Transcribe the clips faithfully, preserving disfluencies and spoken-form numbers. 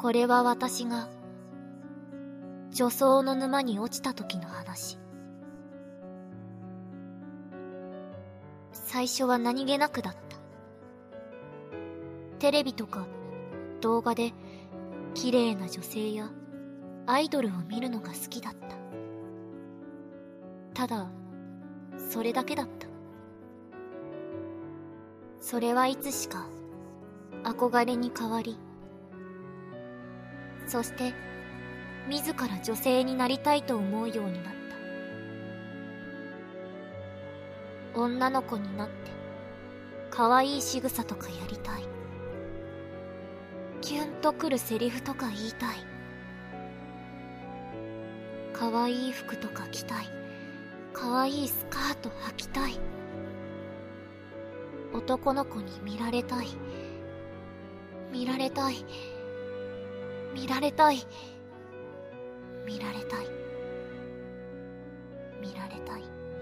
これは私が女装の沼に落ちた時の話。最初は何気なくだった。テレビとか動画で綺麗な女性やアイドルを見るのが好きだった。ただそれだけだった。それはいつしか憧れに変わり、そして自ら女性になりたいと思うようになった。女の子になって可愛い仕草とかやりたい。キュンとくるセリフとか言いたい。可愛い服とか着たい。可愛いスカート履きたい。男の子に見られたい。見られたい。見られたい。見られたい。見られたい。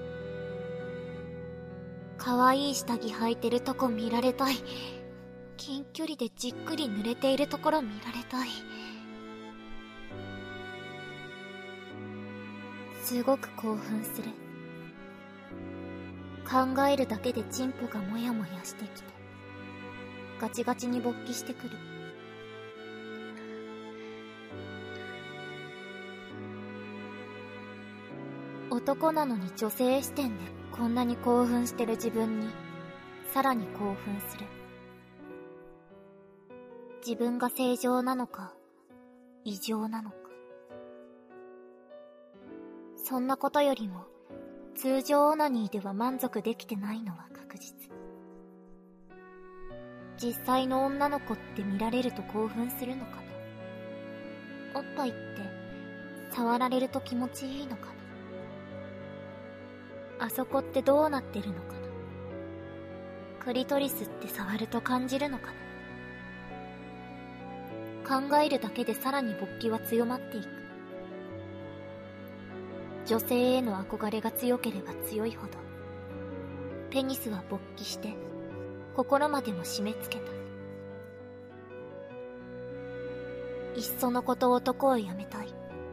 可愛い下着履いてるとこ見られたい。近距離でじっくり濡れているところ見られたい。すごく興奮する。考えるだけでチンポがモヤモヤしてきて、ガチガチに勃起してくる。男なのに女性視点でこんなに興奮してる自分にさらに興奮する。自分が正常なのか異常なのか。そんなことよりも通常オナニーでは満足できてないのは確実。実際の女の子って見られると興奮するのかな。おっぱいって触られると気持ちいいのかな。あそこってどうなってるのかな。クリトリスって触ると感じるのかな。考えるだけでさらに勃起は強まっていく。女性への憧れが強ければ強いほどペニスは勃起して心までも締め付けた。いっそのこと男をやめたい。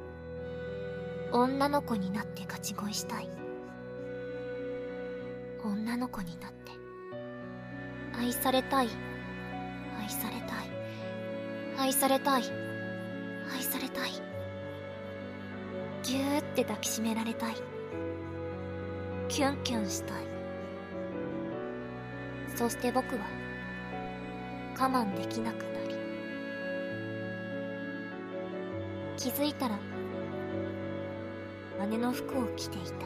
女の子になってガチ恋したい。女の子になって愛されたい。愛されたい。愛されたい。愛されたい。ぎゅーって抱きしめられたい。キュンキュンしたい。そして僕は我慢できなくなり、気づいたら姉の服を着ていた。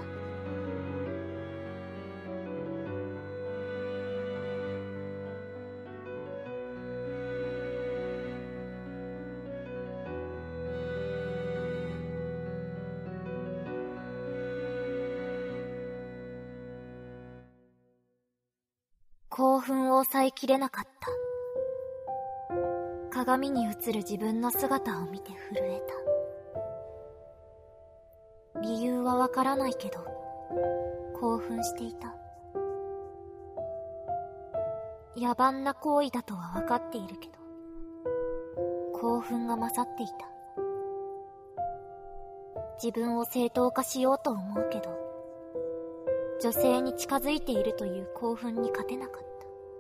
興奮を抑えきれなかった。鏡に映る自分の姿を見て震えた。理由はわからないけど興奮していた。野蛮な行為だとはわかっているけど興奮が勝っていた。自分を正当化しようと思うけど女性に近づいているという興奮に勝てなかった。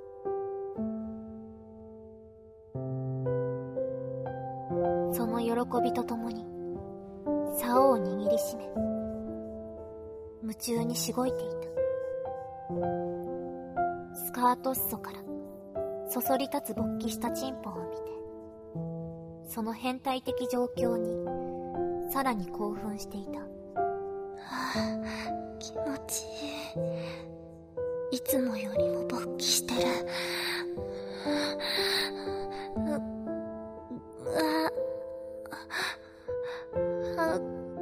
その喜びとともに竿を握りしめ夢中にしごいていた。スカート裾からそそり立つ勃起したチンポを見てその変態的状況にさらに興奮していた。はあ、気持ちいい。いつもよりも勃起してる。う、うわ、あ、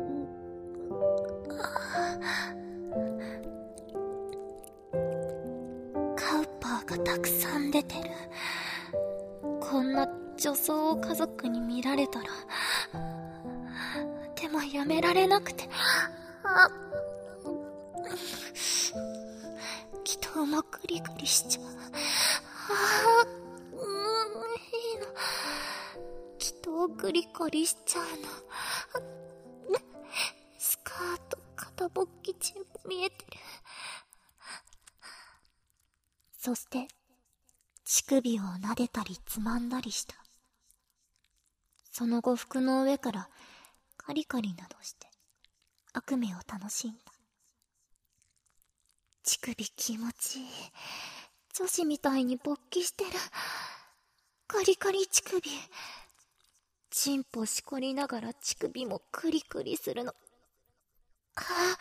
カウパーがたくさん出てる。こんな女装を家族に見られたら、でもやめられなくて、あ、気筒もグリグリしちゃう。ああ、うん、いいの。気筒をグリコリしちゃうの。スカート、肩ぼっきチンポ見えてる。そして、乳首を撫でたりつまんだりした。その後服の上からカリカリなどして悪夢を楽しんだ。乳首気持ちいい。女子みたいに勃起してる。カリカリ乳首。チンポしこりながら乳首もクリクリするの。はあ、は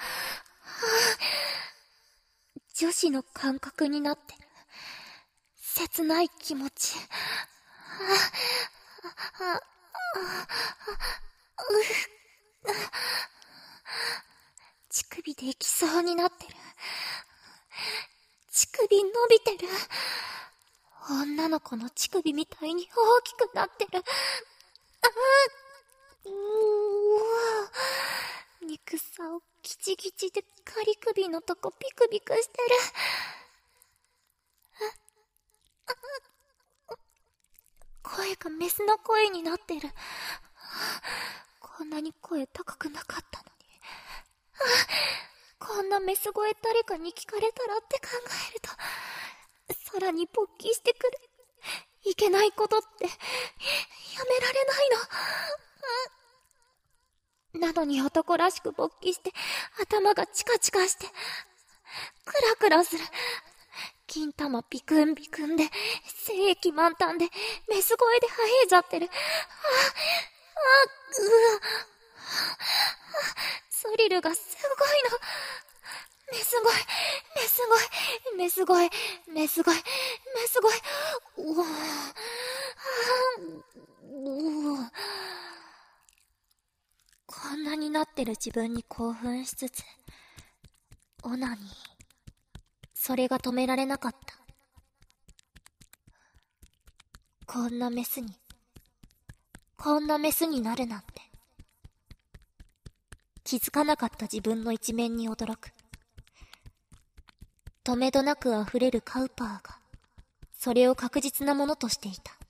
あ、女子の感覚になってる。切ない気持ち。はあ、はあ、はあ、うっ。乳首できそうになってる。乳首伸びてる。女の子の乳首みたいに大きくなってる。ああ、うー、肉さをギチギチでカリ首のとこピクピクしてる。声がメスの声になってる。こんなに声高くなかったのに。こんなメス声誰かに聞かれたらって考えると、さらに勃起してくる。いけないことってやめられないの。なのに男らしく勃起して頭がチカチカしてクラクラする。金玉ビクンビクンで精液満タンでメス声ではえちゃってる。ああ、うわ、スリルがすごいの。メス声、メス声、メス声、メス声、メス声。うわうわ、こんなになってる自分に興奮しつつ、オナニー。それが止められなかった。こんなメスに、こんなメスになるなんて。気づかなかった自分の一面に驚く。止めどなく溢れるカウパーが、それを確実なものとしていた。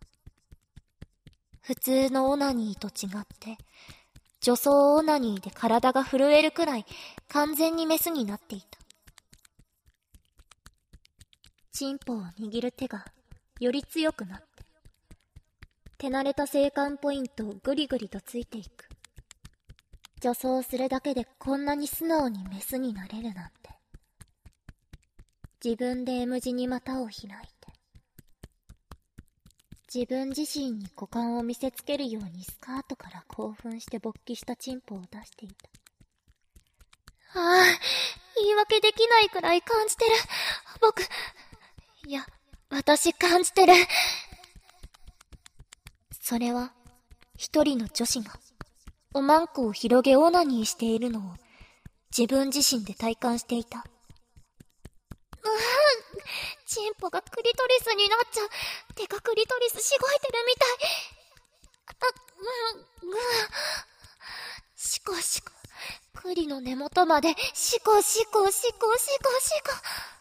普通のオナニーと違って、女装オナニーで体が震えるくらい完全にメスになっていた。チンポを握る手がより強くなって、手慣れた性感ポイントをグリグリとついていく。女装するだけでこんなに素直にメスになれるなんて。自分で M 字に股を開いて、自分自身に股間を見せつけるようにスカートから興奮して勃起したチンポを出していた。ああ、言い訳できないくらい感じてる。僕、いや、私感じてる。それは、一人の女子が、おまんこを広げオナニーしているのを、自分自身で体感していた。うわぁ、チンポがクリトリスになっちゃう。てかクリトリスしごいてるみたい。あ、うん、うん。シコシコ。クリの根元まで、シコシコシコシコシコ。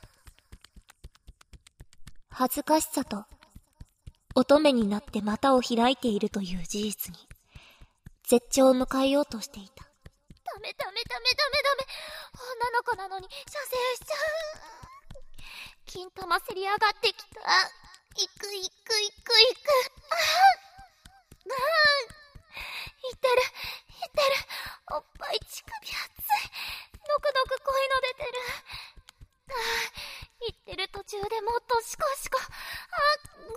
恥ずかしさと、乙女になって股を開いているという事実に、絶頂を迎えようとしていた。ダメダメダメダメダメ。女の子なのに射精しちゃう。金玉せり上がってきた。いくいくいくいく。ああ、ああ、いってるいってる。おっぱい乳首熱い。のくのく声の出てる。ああ、言ってる途中でもっとシコシコ。あ、ぐ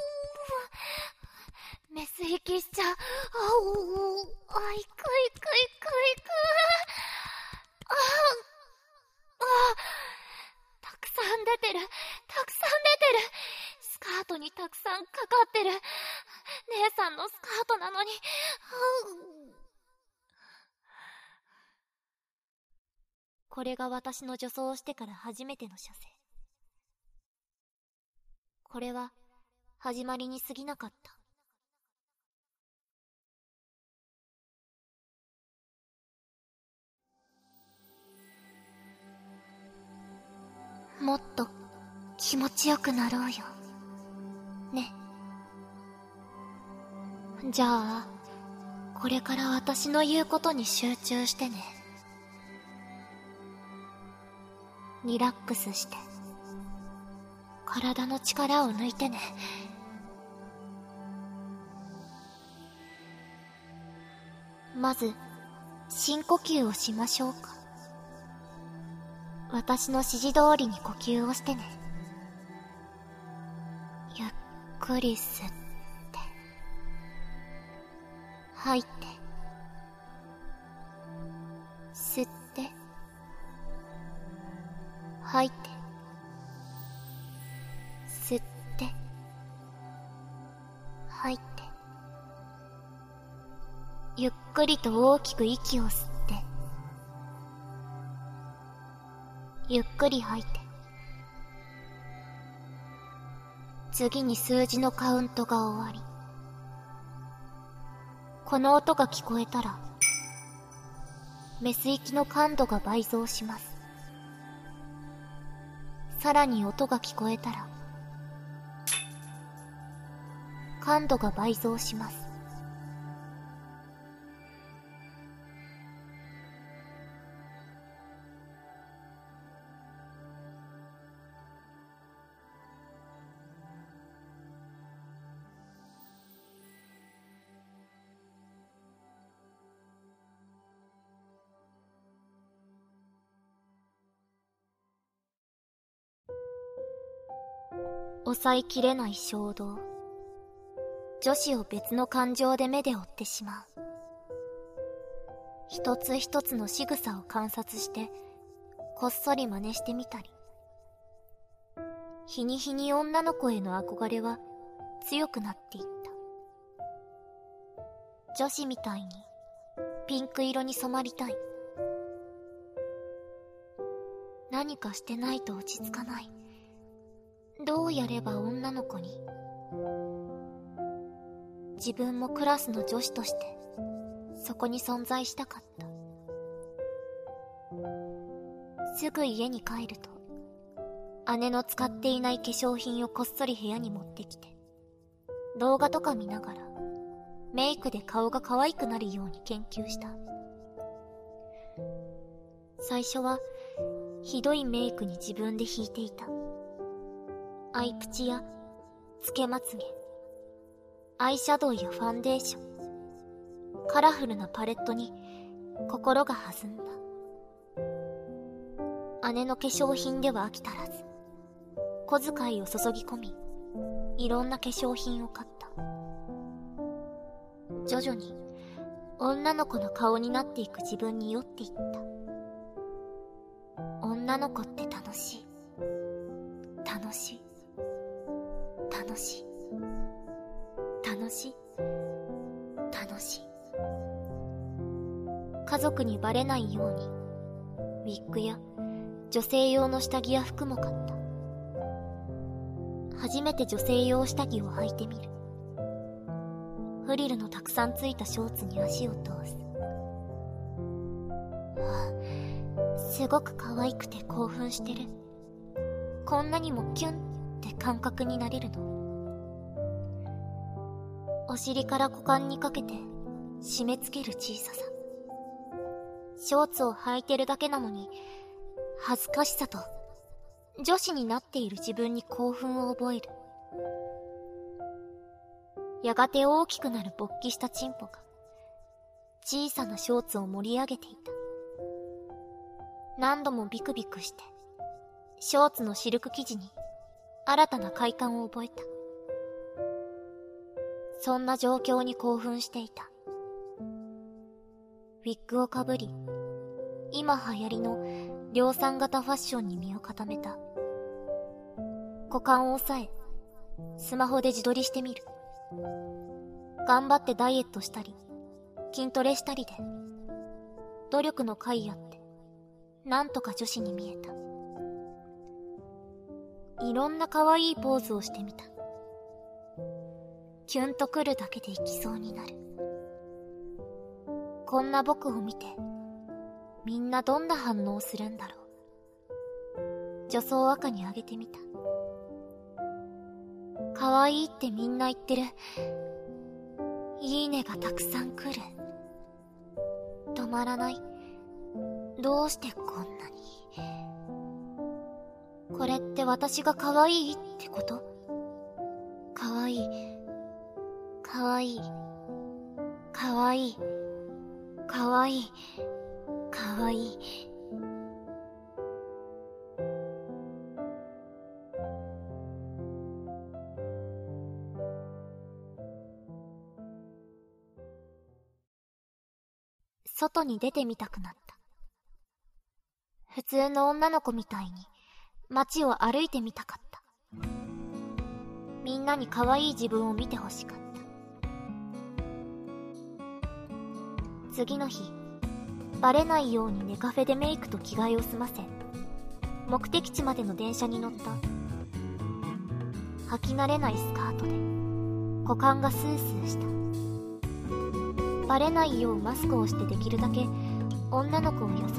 ー。メス息しちゃう。あおー。あ、いくいくいくいく。ああ、ああ。たくさん出てる。たくさん出てる。スカートにたくさんかかってる。姉さんのスカートなのに。これが私の女装をしてから初めての射精。これは始まりに過ぎなかった。もっと気持ちよくなろうよ。ね。 じゃあ、これから私の言うことに集中してね。リラックスして、体の力を抜いてね。まず、深呼吸をしましょうか。私の指示通りに呼吸をしてね。ゆっくり吸って、吐いて、吸って、吐いて、吸って、吐いて、ゆっくりと大きく息を吸って、ゆっくり吐いて、次に数字のカウントが終わり、この音が聞こえたら、メス息の感度が倍増します。さらに音が聞こえたら、感度が倍増します。抑えきれない衝動。女子を別の感情で目で追ってしまう。一つ一つの仕草を観察して、こっそり真似してみたり。日に日に女の子への憧れは強くなっていった。女子みたいにピンク色に染まりたい。何かしてないと落ち着かない。どうやれば女の子に。自分もクラスの女子としてそこに存在したかった。すぐ家に帰ると姉の使っていない化粧品をこっそり部屋に持ってきて、動画とか見ながらメイクで顔が可愛くなるように研究した。最初はひどいメイクに自分で引いていた。アイプチやつけまつげ、アイシャドウやファンデーション、カラフルなパレットに心が弾んだ。姉の化粧品では飽き足らず、小遣いを注ぎ込み、いろんな化粧品を買った。徐々に女の子の顔になっていく自分に酔っていった。女の子って楽しい。楽しい。楽しい。楽しい。楽しい。家族にバレないように、ウィッグや女性用の下着や服も買った。初めて女性用下着を履いてみる。フリルのたくさんついたショーツに足を通す。あ、すごく可愛くて興奮してる。こんなにもキュンって感覚になれるの。お尻から股間にかけて締め付ける小ささ。ショーツを履いてるだけなのに恥ずかしさと女子になっている自分に興奮を覚える。やがて大きくなる勃起したチンポが小さなショーツを盛り上げていた。何度もビクビクしてショーツのシルク生地に新たな快感を覚えた。そんな状況に興奮していた。ウィッグをかぶり、今流行りの量産型ファッションに身を固めた。股間を押さえ、スマホで自撮りしてみる。頑張ってダイエットしたり、筋トレしたりで、努力の甲斐あって、なんとか女子に見えた。いろんな可愛いポーズをしてみた。キュンとくるだけで行きそうになる。こんな僕を見て、みんなどんな反応するんだろう。女装赤にあげてみた。可愛いってみんな言ってる。 いいねがたくさん来る。止まらない。どうしてこんなに。これって私が可愛いってこと？可愛い。可愛い。可愛い。可愛い。可愛い。外に出てみたくなった。普通の女の子みたいに街を歩いてみたかった。みんなに可愛い自分を見てほしかった。次の日、バレないようにネカフェでメイクと着替えを済ませ、目的地までの電車に乗った。履き慣れないスカートで股間がスースーした。バレないようマスクをしてできるだけ女の子を装った。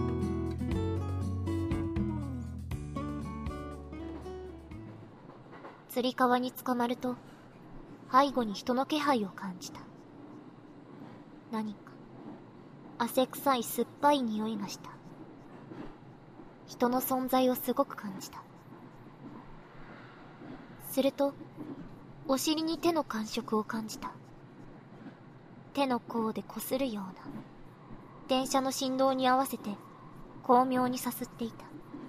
つり革に捕まると背後に人の気配を感じた。何か汗臭い酸っぱい匂いがした。人の存在をすごく感じた。するとお尻に手の感触を感じた。手の甲でこするような、電車の振動に合わせて巧妙にさすっていた。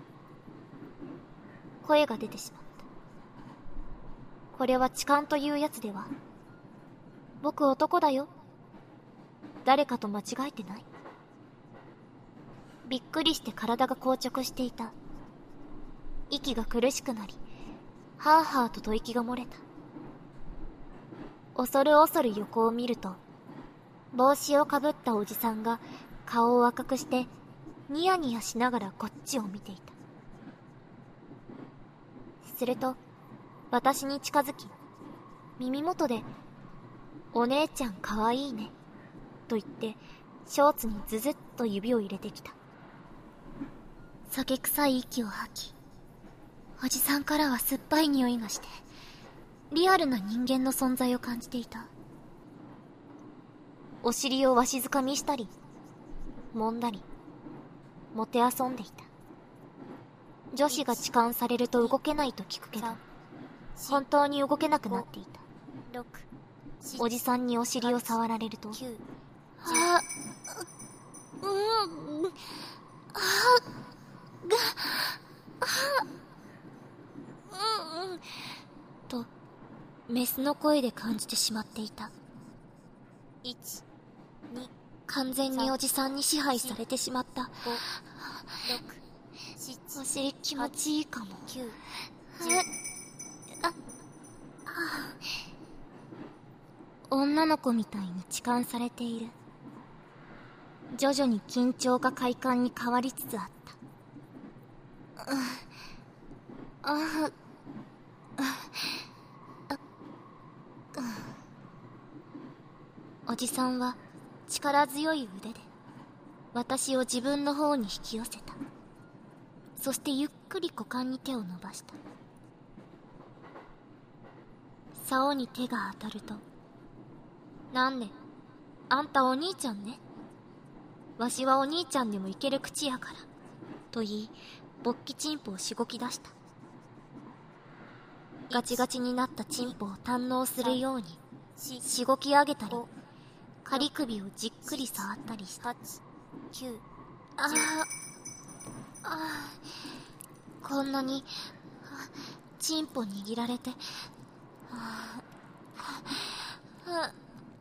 声が出てしまった。これは痴漢というやつでは。僕男だよ。誰かと間違えてない？びっくりして体が硬直していた。息が苦しくなり、はぁはぁと吐息が漏れた。恐る恐る横を見ると、帽子をかぶったおじさんが顔を赤くしてニヤニヤしながらこっちを見ていた。すると私に近づき、耳元で「お姉ちゃんかわいいね」と言ってショーツにズズッと指を入れてきた。酒臭い息を吐き、おじさんからは酸っぱい匂いがしてリアルな人間の存在を感じていた。お尻をわしづかみしたり揉んだりもてあそんでいた。女子が痴漢されると動けないと聞くけど、本当に動けなくなっていた。おじさんにお尻を触られると、あ、うん、あ、が、あ、うん、と、メスの声で感じてしまっていた。いち、に、完全におじさんに支配されてしまった。お尻気持ちいいかも。あ、あ、女の子みたいに痴漢されている。徐々に緊張が快感に変わりつつあった。あ、あ、あ、おじさんは力強い腕で私を自分の方に引き寄せた。そしてゆっくり股間に手を伸ばした。竿に手が当たると、なんね、あんたお兄ちゃんね。わしはお兄ちゃんでもいける口やから、と言い、勃起チンポをしごき出した。ガチガチになったチンポを堪能するように、しごき上げたり、仮首をじっくり触ったりした。ああ、ああ、こんなにチンポ握られて、ああ、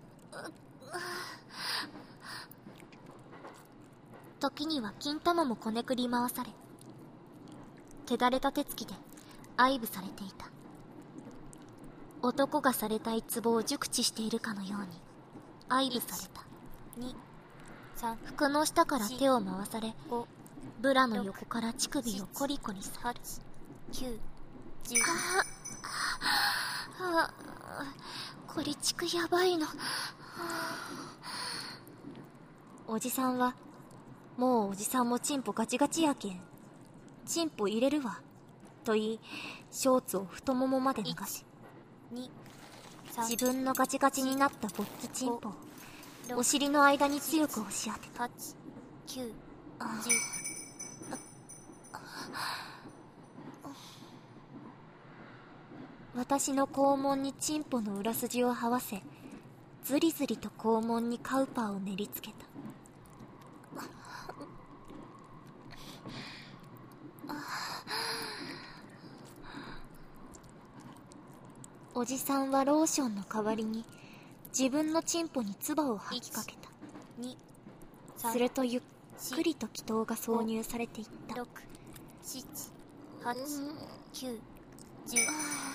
時には金玉もこねくり回され、手だれた手つきで愛撫されていた。男がされたいツボを熟知しているかのように愛撫された。服の下から手を回され、ブラの横から乳首をコリコリされる。ああ、こりちくやばいの。おじさんは、もうおじさんもチンポガチガチやけん、チンポ入れるわ、と言い、ショーツを太ももまで流し、 自分のガチガチになった勃起チンポをお尻の間に強く押し当てた。きゅう、じゅう。私の肛門にチンポの裏筋を這わせ、ずりずりと肛門にカウパーを練りつけた。おじさんはローションの代わりに自分のチンポに唾を吐きかけた。するとゆっくりと気筒が挿入されていった。ろく、しち、はち、きゅう、じゅう。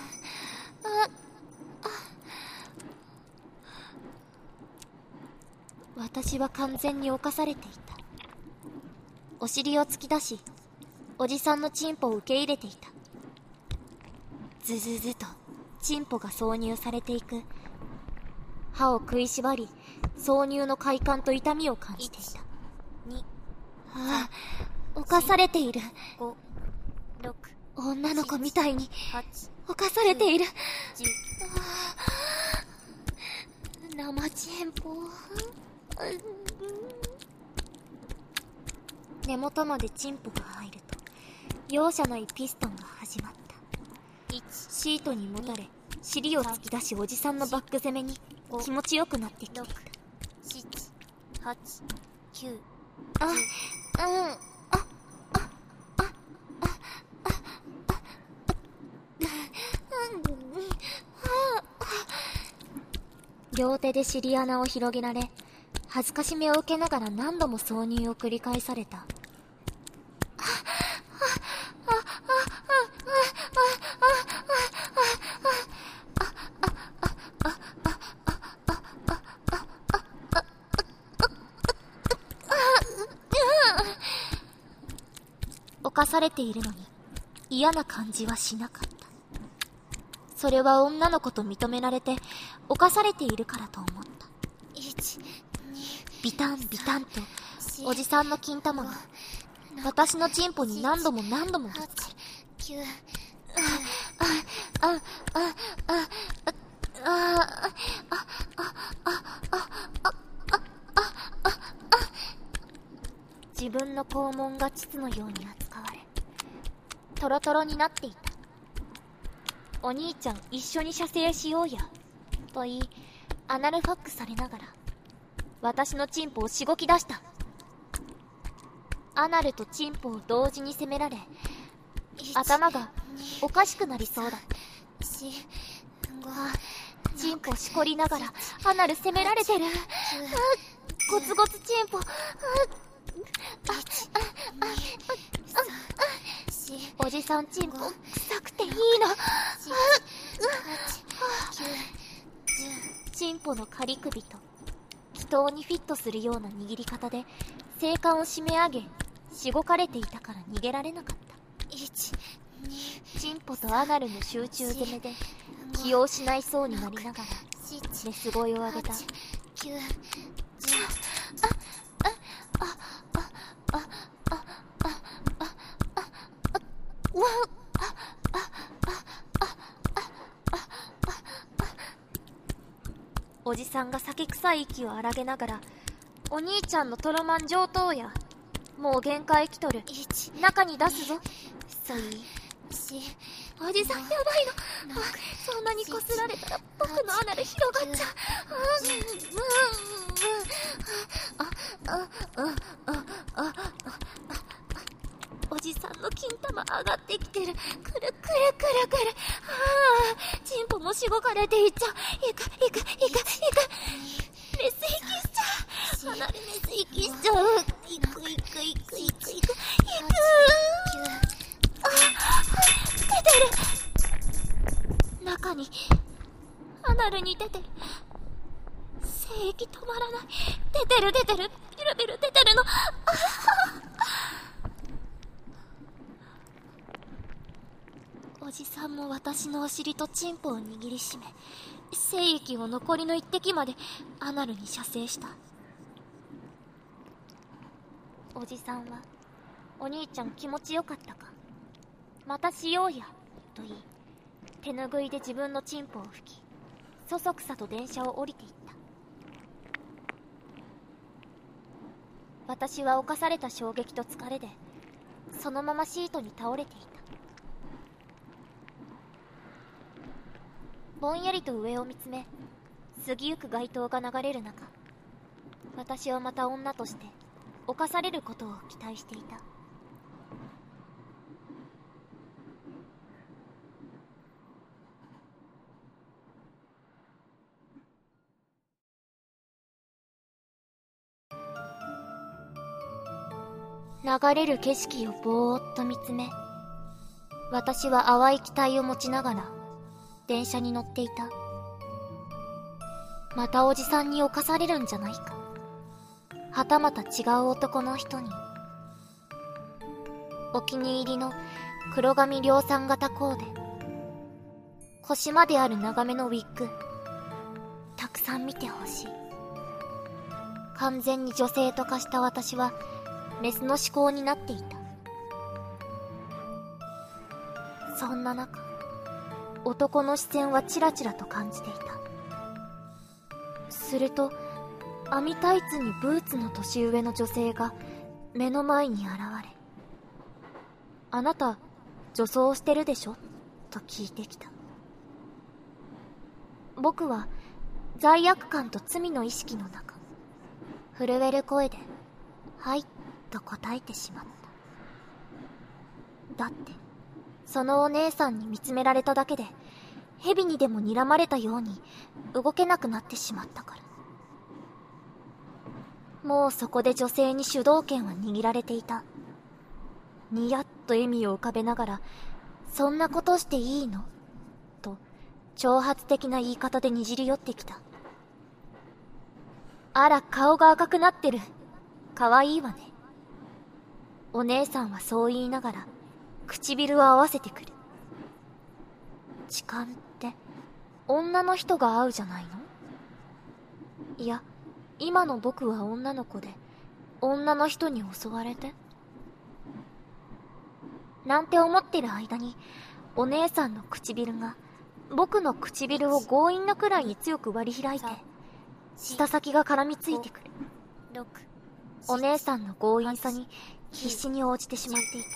私は完全に侵されていた。お尻を突き出し、おじさんのチンポを受け入れていた。ズズズとチンポが挿入されていく。歯を食いしばり、挿入の快感と痛みを感じていた。ああ、犯されている。ご、ろく、女の子みたいに犯されている。じゅう。生チンポ。根元までチンポが入ると容赦ないピストンが始まった。シートにもたれ尻を突き出し、おじさんのバック攻めに気持ちよくなってきていた。しち、はち、きゅう。あ、うん、あ、あ、あ、あ、あ、両手で尻穴を広げられ、恥ずかしめを受けながら何度も挿入を繰り返された。犯されているのに嫌な感じはしなかった。それは女の子と認められて犯されているからと思った。ビタンビタンとおじさんの金玉が私のチンポに何度も何度もぶつかる。あ、あ、あ、あ、あ、あ、あ、あ、自分の肛門が膣のように扱われ、トロトロになっていた。お兄ちゃん一緒に射精しようや、と言い、アナルファックされながら、私のチンポをしごき出した。アナルとチンポを同時に責められ、頭がおかしくなりそうだった。チンポしこりながら、アナル責められてる。ゴツゴツチンポ。おじさんチンポ臭くていいの。チンポの仮首と気筒にフィットするような握り方で性感を締め上げ、しごかれていたから逃げられなかった。チンポとアナルの集中攻めで気を失いそうになりながらメス声を上げた。おじさんが酒臭い息を荒げながら、お兄ちゃんのトロマン上等や、もう限界来とる、中に出すぞ、と言い、おじさんやばいの。そんなにこすられたら僕のアナル広がっちゃう。おじさんの金玉上がってきてる。くるくるくるくる。チンポもしごかれていっちゃう。いくいくいくいく。メス息しちゃう。アナルメス息しちゃう。いくいくいくいくいくいく。あ、出てる。中にアナルに出てる。精液止まらない。出てる出てる。ビルビル出てるの。おじさんも私のお尻とチンポを握りしめ、精液を残りの一滴までアナルに射精した。おじさんは、お兄ちゃん気持ちよかったか、またしようや、と言い、手ぬぐいで自分のチンポを拭き、 そそくさと電車を降りていった。私は侵された衝撃と疲れでそのままシートに倒れていた。ぼんやりと上を見つめ、過ぎゆく街灯が流れる中、私はまた女として侵されることを期待していた。流れる景色をぼーっと見つめ、私は淡い期待を持ちながら電車に乗っていた。またおじさんに侵されるんじゃないか、はたまた違う男の人に。お気に入りの黒髪量産型コーデ、腰まである長めのウィッグ、たくさん見てほしい。完全に女性と化した私はメスの思考になっていた。そんな中、男の視線はチラチラと感じていた。すると、網タイツにブーツの年上の女性が目の前に現れ、あなた、女装してるでしょと聞いてきた。僕は罪悪感と罪の意識の中、震える声で、はいと答えてしまった。だって、そのお姉さんに見つめられただけで、蛇にでも睨まれたように動けなくなってしまったから。もうそこで女性に主導権は握られていた。にやっと笑みを浮かべながら、そんなことしていいのと挑発的な言い方でにじり寄ってきた。あら、顔が赤くなってる。かわいいわね。お姉さんはそう言いながら唇を合わせてくる。痴漢って女の人が会うじゃないの？いや、今の僕は女の子で女の人に襲われてなんて思ってる間に、お姉さんの唇が僕の唇を強引なくらいに強く割り開いて舌先が絡みついてくる。お姉さんの強引さに必死に応じてしまっていた。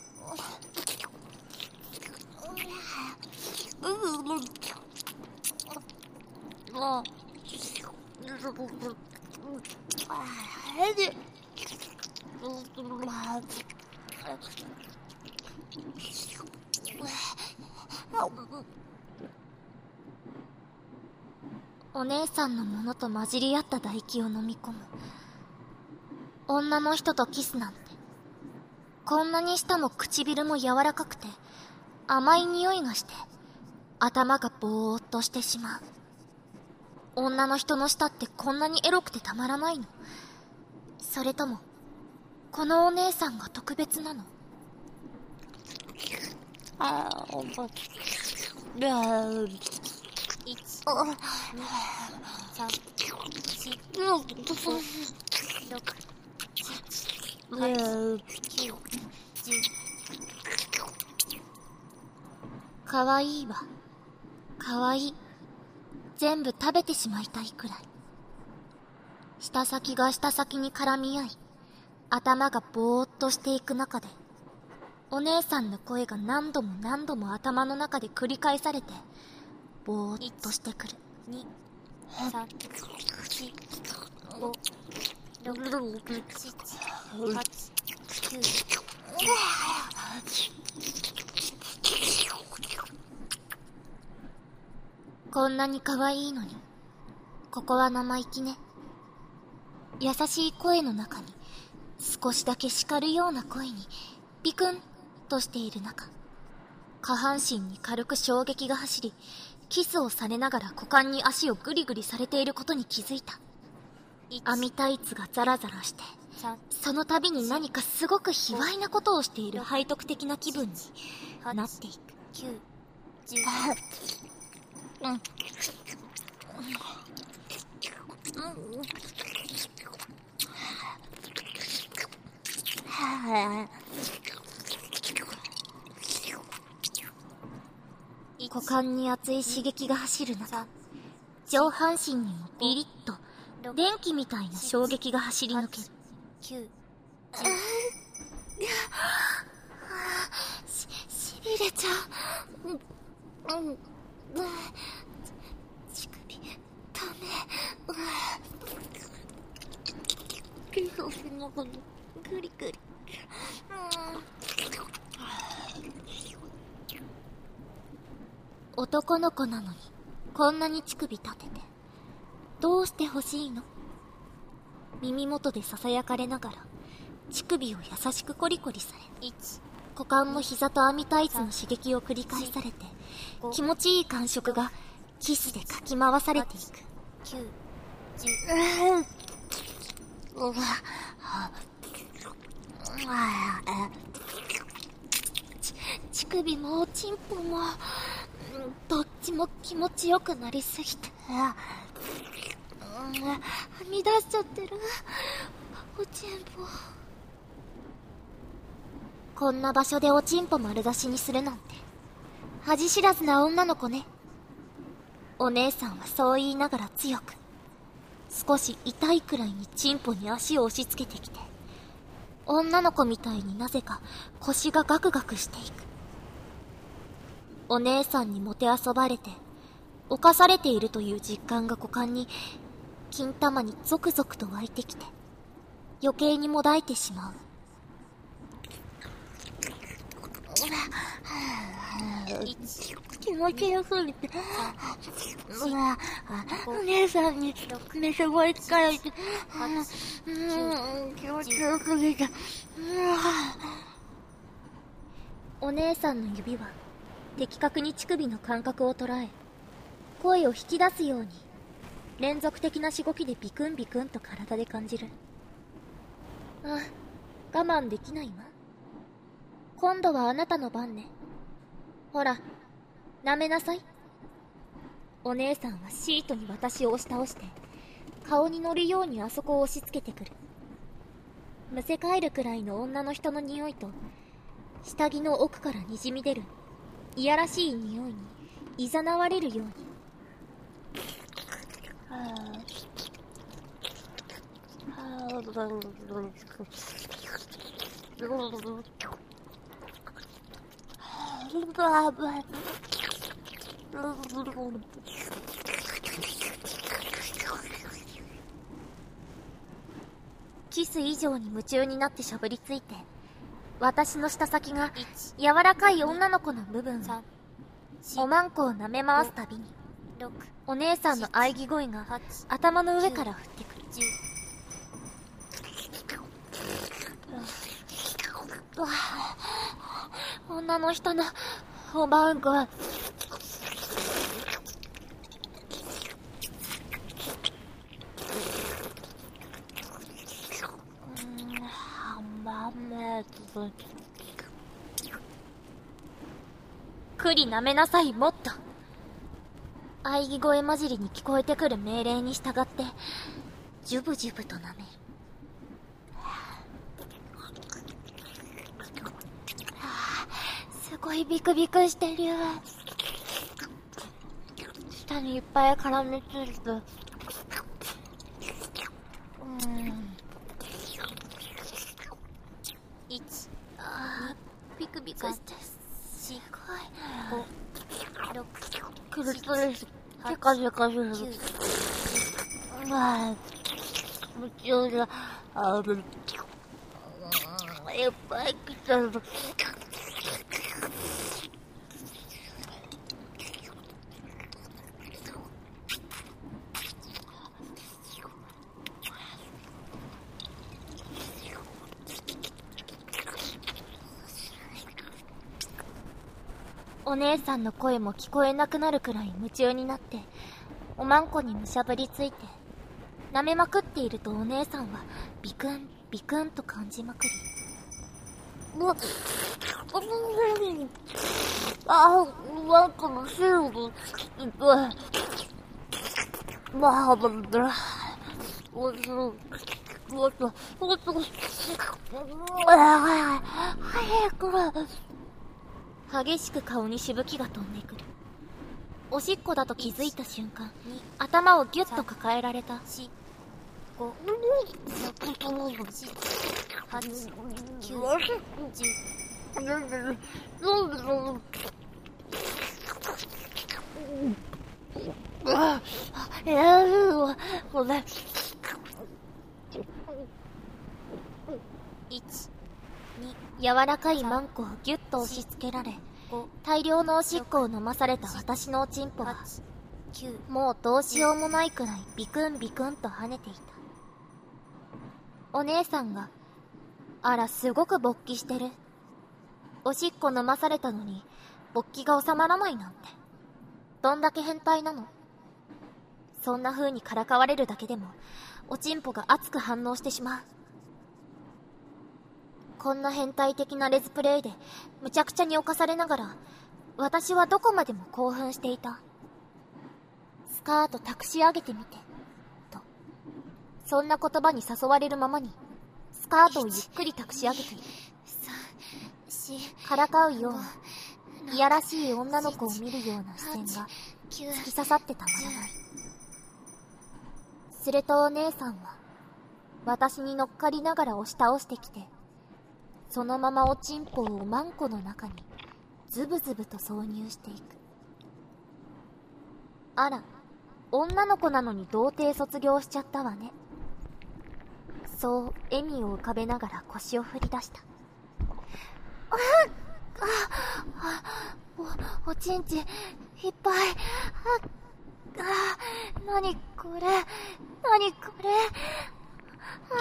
お姉さんのものと混じり合った唾液を飲み込む。女の人とキスなんて、こんなに舌も唇も柔らかくて甘い匂いがして頭がぼーっとしてしまう。女の人の舌ってこんなにエロくてたまらないの？それともこのお姉さんが特別なの？ああ、おばいち、に、さん、よん、ご、ろく、しち、はち、きゅう、じゅう。かわいいわ。かわいい。全部食べてしまいたいくらい。舌先が舌先に絡み合い、頭がぼーっとしていく中で、お姉さんの声が何度も何度も頭の中で繰り返されて、ぼーっとしてくる。に、さん、よん、ご、ろく、しち、はち、きゅう。こんなに可愛いのに、ここは生意気ね。優しい声の中に、少しだけ叱るような声に、ビクンとしている中、下半身に軽く衝撃が走り、キスをされながら股間に足をグリグリされていることに気づいた。網タイツがザラザラして、その度に何かすごく卑猥なことをしている背徳的な気分になっていく。きゅう、じゅう。うん。股間に熱い刺激が走る中、 上半身にもビリッと電気みたいな衝撃が走り抜ける。きゅう、じゅう。し、しびれちゃう。うん、うん、乳首、ダメ。ケースの中にグリグリ。男の子なのにこんなに乳首立ててどうして欲しいの？耳元で囁かれながら乳首を優しくコリコリされ、股間も膝と網タイツの刺激を繰り返されて、気持ちいい感触がキスでかき回されていく。きゅう、じゅう。うわ、ち乳首もおちんぽもどっちも気持ちよくなりすぎて、はみ出しちゃってるおちんぽ。こんな場所でおちんぽ丸出しにするなんて恥知らずな女の子ね。お姉さんはそう言いながら強く、少し痛いくらいにチンポに足を押し付けてきて、女の子みたいになぜか腰がガクガクしていく。お姉さんにもてあそばれて犯されているという実感が股間に金玉にゾクゾクと湧いてきて、余計にもだいてしまう。気持ちよすぎて、お姉さんにめせ声聞かれて、気持ちよすぎて。お姉さんの指は的確に乳首の感覚を捉え、声を引き出すように連続的なしごきでビクンビクンと体で感じる。あ、我慢できないわ。今度はあなたの番ね。ほら、舐めなさい。お姉さんはシートに私を押し倒して、顔に乗るようにあそこを押し付けてくる。むせ返るくらいの女の人の匂いと、下着の奥からにじみ出るいやらしい匂いに誘われるように。キス以上に夢中になってしゃぶりついて、私の舌先が柔らかい女の子の部分をおまんこを舐め回すたびに、お姉さんの喘ぎ声が頭の上から降ってくる。女の人のおまんこはくり舐めなさい、もっと。喘ぎ声混じりに聞こえてくる命令に従ってジュブジュブと舐める。すごいビクビクしてる。舌にいっぱい絡みついて、うん、いち、あービクビクしてすごい。ご、ろく、クルストレステカテカする。うわ夢中だ。あるいっぱい来たる。お姉さんの声も聞こえなくなるくらい夢中になって、おまんこにむしゃぶりついて舐めまくっていると、お姉さんはビクンビクンと感じまくり、うわっ、あー、わんこのシールド、うわっ、まあ、ぶら、おっと、おっと、おっと、早く、激しく顔にしぶきが飛んでくる。 おしっこだと気づいた瞬間、頭をギュッと抱えられた。ご、ろく、しち、はち、きゅう、じゅう。いち、に、柔らかいマンコをギュッと押し付けられ、大量のおしっこを飲まされた私のおちんぽは、もうどうしようもないくらいビクンビクンと跳ねていた。お姉さんが、あらすごく勃起してる。おしっこ飲まされたのに勃起が収まらないなんて。どんだけ変態なの。そんな風にからかわれるだけでもおちんぽが熱く反応してしまう。こんな変態的なレズプレイでむちゃくちゃに侵されながら、私はどこまでも興奮していた。スカート託し上げてみてと、そんな言葉に誘われるままにスカートをゆっくり託し上げている。からかうような、いやらしい女の子を見るような視線が突き刺さってたまらない。するとお姉さんは私に乗っかりながら押し倒してきて、そのままおちんぽをマンコの中にズブズブと挿入していく。あら、女の子なのに童貞卒業しちゃったわね。そう笑みを浮かべながら腰を振り出した。ああ、お、おちんち、いっぱい。あ、あ、なにこれ、なにこれ。あ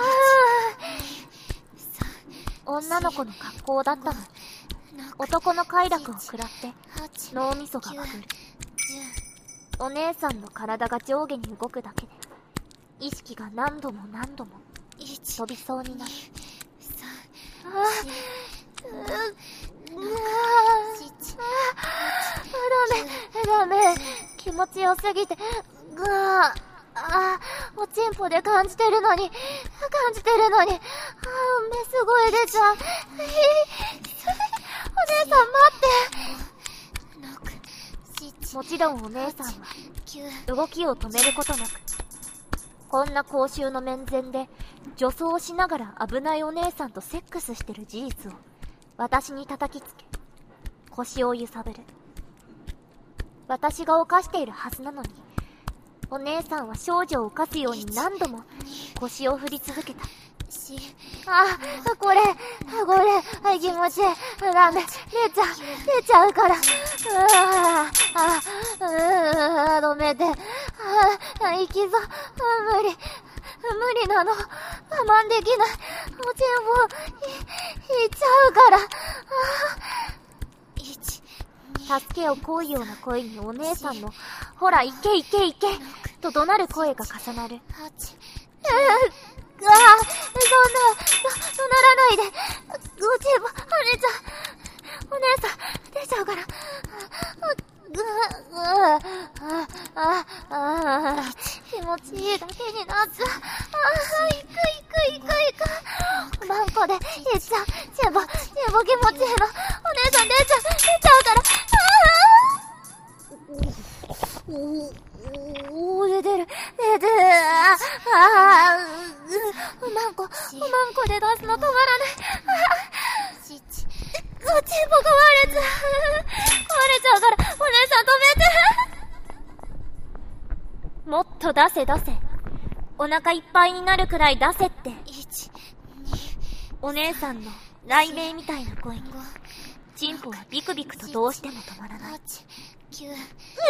あ。女の子の格好だったの。男の快楽を食らって脳みそがバグる。お姉さんの体が上下に動くだけで意識が何度も何度も飛びそうになる。ああ、ううダメダメ、気持ちよすぎて、ぐわあ、おちんぽで感じてるのに感じてるのに、あ、目すごい出ちゃう。お姉さん待って。もちろんお姉さんは動きを止めることなく、こんな公衆の面前で女装しながら危ないお姉さんとセックスしてる事実を私に叩きつけ、腰を揺さぶる。私が犯しているはずなのに、お姉さんは少女を犯すように何度も腰を振り続けた。あ、これ、これ、気持ちいい。ダメ、出ちゃう、出ちゃうから。うわあ、あ、うわ、止めて。あ、行きそう。無理、無理なの。我慢できない。おちんぽ、い、いっちゃうから。助けをこうような声にお姉さんの、ほら、行け行け行けと怒鳴る声が重なる。うわぁ、そんな、怒鳴らないで。おちんぽ、跳ねちゃう。お姉さん、出ちゃうから。ぐわ、ああ、ああ、気持ちいいだけになっちゃう。ああ、行く行く行く行く。マンコで、いっちゃう。チンポ、チンポ気持ちいいの。お姉さん出ちゃう、出ちゃうから。ああ、おお、出てる、出てる。ああ、マンコ、マンコで出すの止まらない。おちんぽが割れちゃう。割れちゃうから、お姉さん止めて。もっと出せ出せ。お腹いっぱいになるくらい出せって。お姉さんの雷鳴みたいな声に、チンポはビクビクとどうしても止まらない。うわあ、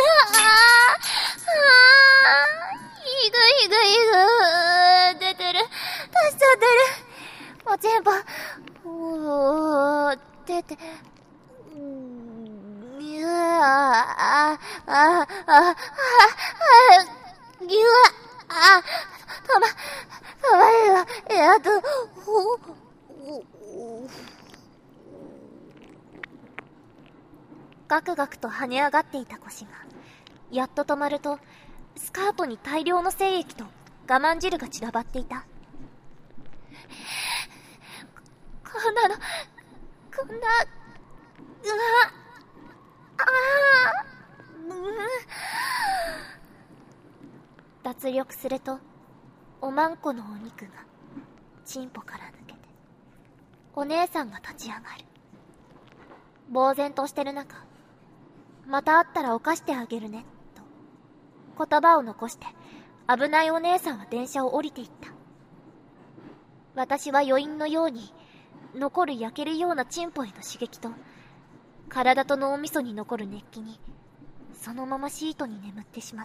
いぐいぐいぐ出てる、出しちゃってる。おちんぽ、おー、出て、うわあ、あ、あ、あ、あ、ぎゅわ、あ、たま、たまえわ、え、あと、お、お、お、ガクガクと跳ね上がっていた腰がやっと止まると、スカートに大量の精液と我慢汁が散らばっていた。こんなの、こんな、うわ、ああ、 脱力すると、おまんこのお肉がチンポから抜けて、お姉さんが立ち上がる。呆然としてる中、また会ったら犯してあげるね、と言葉を残して危ないお姉さんは電車を降りていった。私は余韻のように残る焼けるようなチンポへの刺激と体と脳みそに残る熱気にそのままシートに眠ってしまった。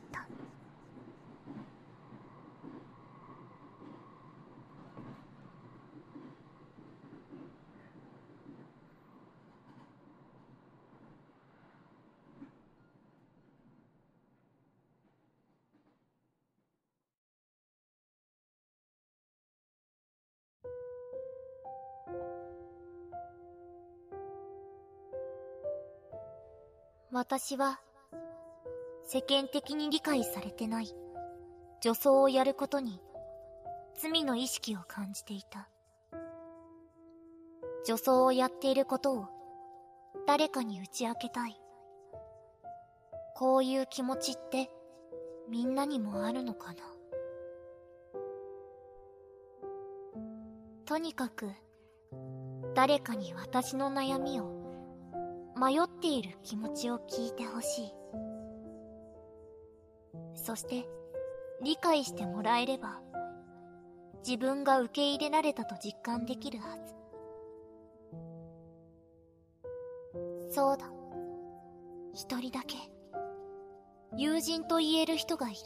私は世間的に理解されてない女装をやることに罪の意識を感じていた。女装をやっていることを誰かに打ち明けたい。こういう気持ちってみんなにもあるのかな。とにかく誰かに私の悩みを迷っている気持ちを聞いてほしい。そして理解してもらえれば自分が受け入れられたと実感できるはず。そうだ、一人だけ友人と言える人がいる。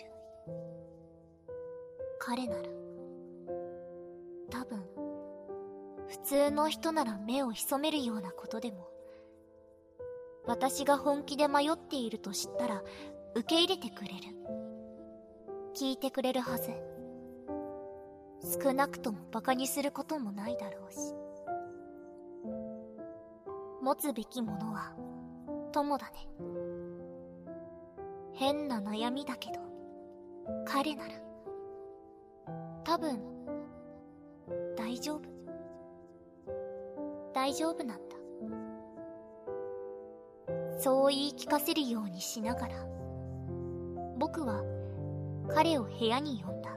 彼なら多分普通の人なら目を潜めるようなことでも私が本気で迷っていると知ったら受け入れてくれる。聞いてくれるはず。少なくともバカにすることもないだろうし。持つべきものは友だね。変な悩みだけど彼なら多分大丈夫大丈夫なんだ。そう言い聞かせるようにしながら僕は彼を部屋に呼んだ。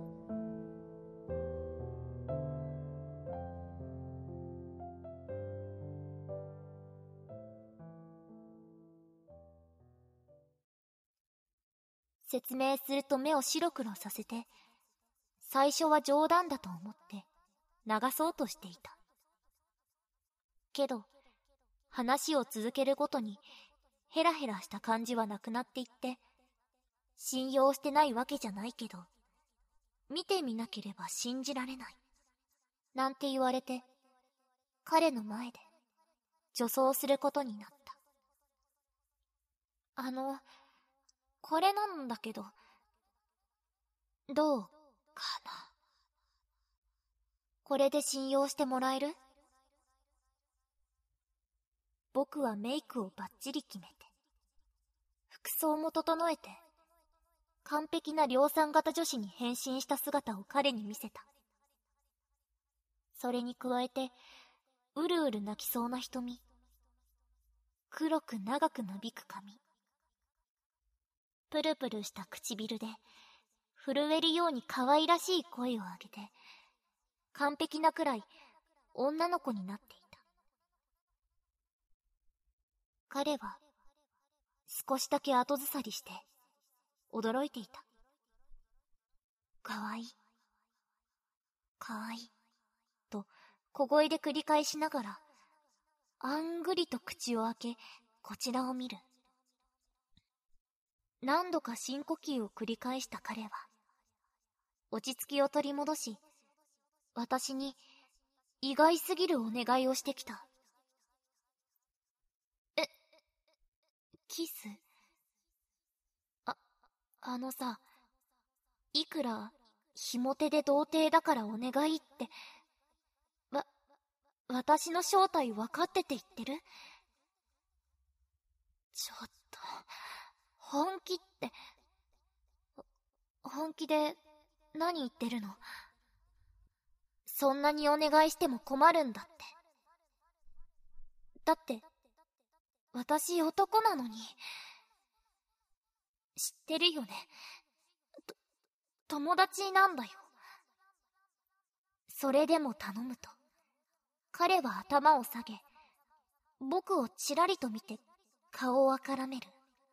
説明すると目を白黒させて、最初は冗談だと思って流そうとしていた。けど話を続けるごとにヘラヘラした感じはなくなっていって、信用してないわけじゃないけど見てみなければ信じられないなんて言われて、彼の前で女装することになった。あのこれなんだけどどうかな。これで信用してもらえる？僕はメイクをバッチリ決めて服装も整えて完璧な量産型女子に変身した姿を彼に見せた。それに加えてうるうる泣きそうな瞳、黒く長くなびく髪、プルプルした唇で震えるように可愛らしい声を上げて完璧なくらい女の子になっていた。彼は少しだけ後ずさりして驚いていた。かわいいかわいいと小声で繰り返しながらあんぐりと口を開けこちらを見る。何度か深呼吸を繰り返した彼は落ち着きを取り戻し、私に意外すぎるお願いをしてきた。え、キス？あ、あのさ、いくらひも手で童貞だからお願いって、わ、私の正体分かってて言ってる？ちょっと、本気って、本気で何言ってるの？そんなにお願いしても困るんだって。だって、私男なのに。 知ってるよね。と、友達なんだよ。それでも頼むと、彼は頭を下げ、僕をちらりと見て顔をあからめる。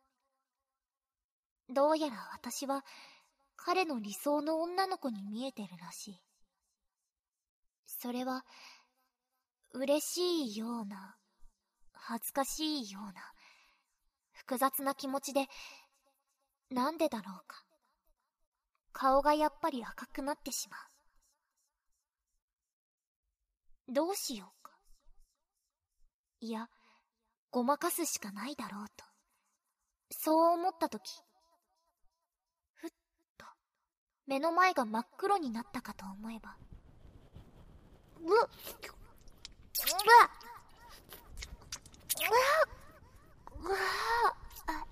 どうやら私は彼の理想の女の子に見えてるらしい。それは嬉しいような、恥ずかしいような、複雑な気持ちで、なんでだろうか。顔がやっぱり赤くなってしまう。どうしようか。いや、ごまかすしかないだろうと。そう思ったとき、ふっと、目の前が真っ黒になったかと思えば、うっ、うわっ、うわっ、うわっ、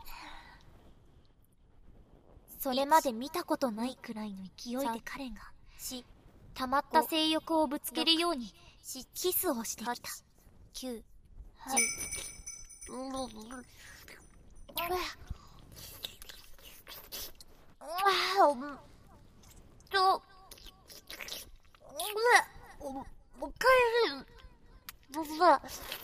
それまで見たことないくらいの勢いで彼が、溜まった性欲をぶつけるように、キスをしてきた。きゅう、じゅう、うわっ、うわっ、と、うわっ、もう帰る。僕は、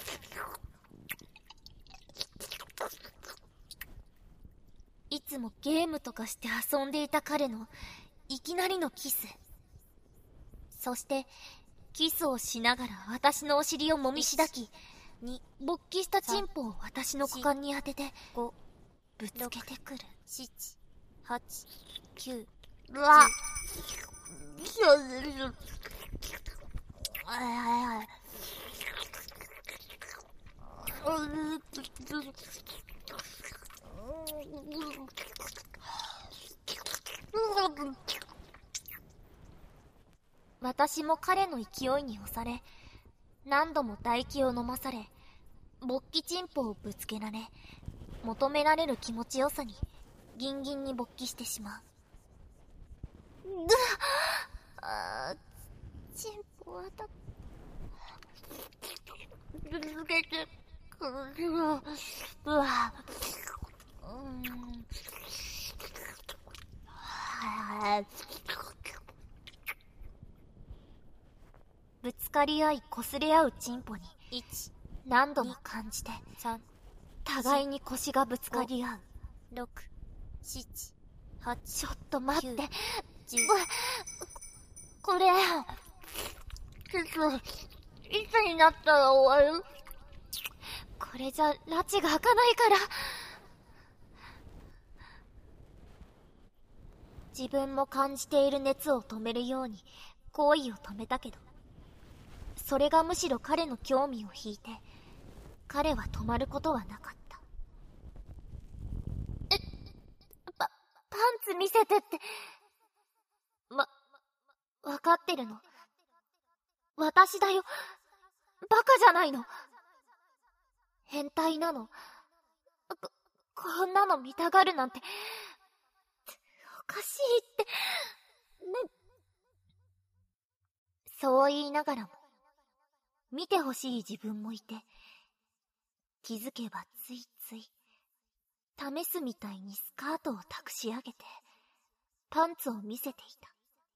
いつもゲームとかして遊んでいた彼のいきなりのキス。そして、キスをしながら私のお尻をもみしだき、に、勃起したチンポを私の股間に当てて、ご、ぶつけてくる。しち、はち、きゅう、うわっ、私も彼の勢いに押され、何度も唾液を飲まされ、勃起チンポをぶつけられ、求められる気持ちよさにギンギンに勃起してしまう。ぐっ、あー、チンポはたぶつけてくるよ。うわ、うーん、はぁ、ぶつかり合い擦れ合うチンポに何度も感じて、互いに腰がぶつかり合う。ろく、しち、はち、ちょっと待って、じゅう、これキスいつになったら終わる？これじゃ拉致が開かないから。自分も感じている熱を止めるように行為を止めたけど、それがむしろ彼の興味を引いて、彼は止まることはなかった。え、パ、パンツ見せてって。わ、わかってるの。私だよ。バカじゃないの。変態なの。こ、こんなの見たがるなんて、おかしいって。ね。そう言いながらも、見てほしい自分もいて、気づけばついつい、試すみたいにスカートを託し上げて、パンツを見せていた。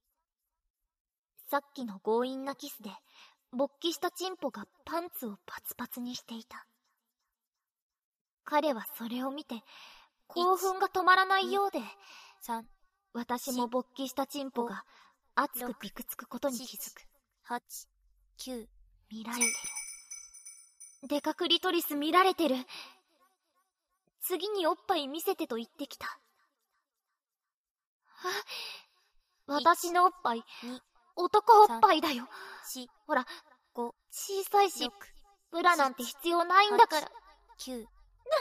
さっきの強引なキスで、勃起したチンポがパンツをパツパツにしていた。彼はそれを見て、興奮が止まらないようで、私も勃起したチンポが熱くびくつくことに気づく。はち、きゅう、見られてる。デカクリトリス見られてる。次におっぱい見せてと言ってきた。あ、私のおっぱい、男おっぱいだよ。ほら、小さいし、ブラなんて必要ないんだから。きゅう、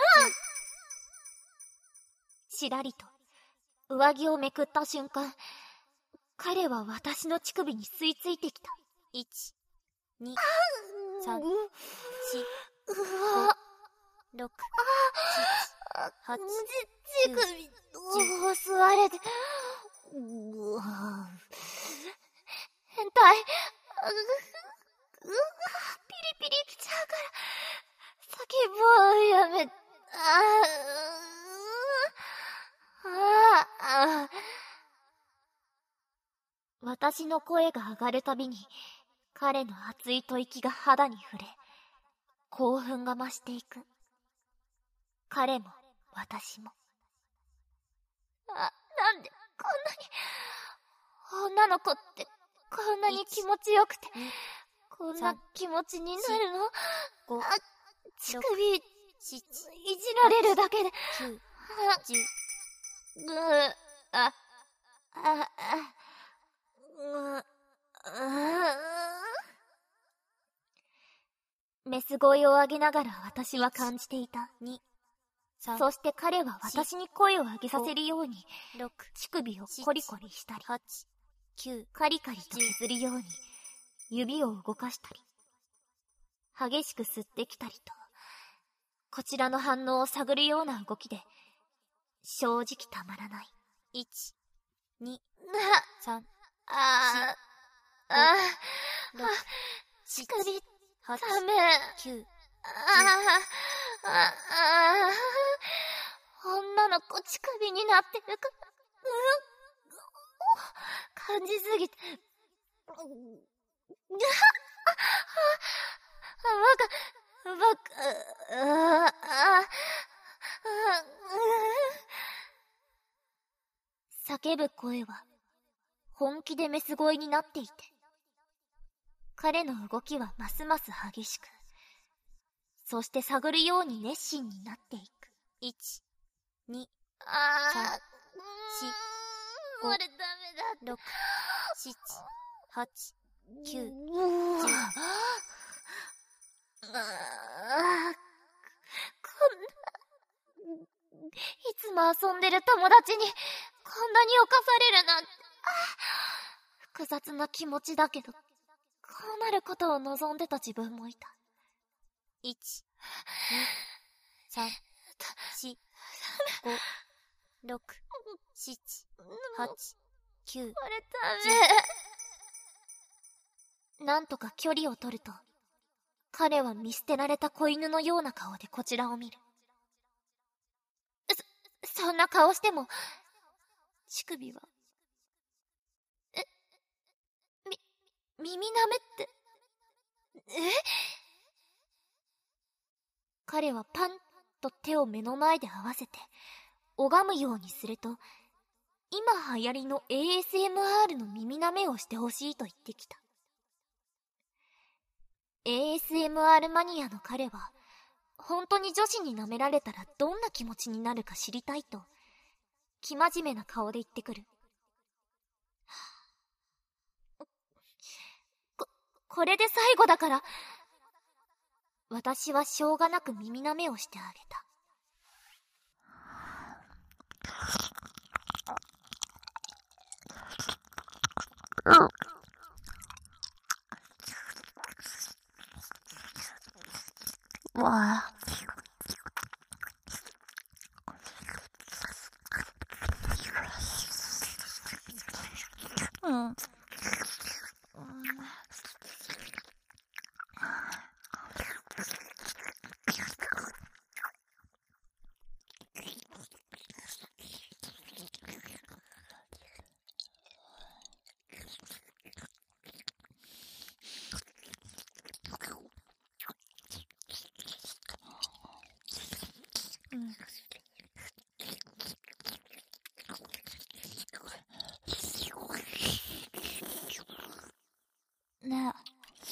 ちらりと、上着をめくった瞬間、彼は私の乳首に吸い付いてきた。いち、に、さん、よん、ご、ろく、なな、はち、きゅう、じゅう、吸われて、うわぁ、変態、うわ、ピリピリきちゃうから、叫ぶをやめ、あああ。私の声が上がるたびに、彼の熱い吐息が肌に触れ、興奮が増していく。彼も、私も。あ、なんで、こんなに、女の子って、こんなに気持ちよくて、こんな気持ちになるの？あ、乳首、いじられるだけで、 きゅう、じゅう、 ぐー、あ、あ、あ、う、う、メス声を上げながら私は感じていた。 に、さん、 そして彼は私に声を上げさせるように、 ろく、 乳首をコリコリしたり、 はち、きゅう、 カリカリと削るように、指を動かしたり、激しく吸ってきたりと、こちらの反応を探るような動きで、正直たまらない。 いち、に、 な、 さん、 ああ、あろく、 乳首、 はち、 ダメ。 きゅう、 ああ、ああ、女の子乳首になってるか、うん、感じすぎて、うバカ、バカ、ああ、叫ぶ声は、本気でメス声になっていて、彼の動きはますます激しく、そして探るように熱心になっていく。 いち、に、 あさん、 あ、 し、 これダメだ。 ろく、しち、はち、きゅう、じゅう。 ああ、こんな、いつも遊んでる友達に、こんなに侵されるなんて、複雑な気持ちだけど、こうなることを望んでた自分もいた。 いち、に、さん、し、ご、ろく、しち、はち、きゅう。 これダメ。なんとか距離を取ると、彼は見捨てられた子犬のような顔でこちらを見る。そ、そんな顔しても、乳首は、え、み、耳舐めって、え？彼はパンと手を目の前で合わせて、拝むようにすると、今流行りの エーエスエムアール の耳舐めをしてほしいと言ってきた。エーエスエムアール マニアの彼は、本当に女子に舐められたらどんな気持ちになるか知りたいと、生真面目な顔で言ってくる。こ、これで最後だから、私はしょうがなく耳舐めをしてあげた。わあ。うん。ねえ。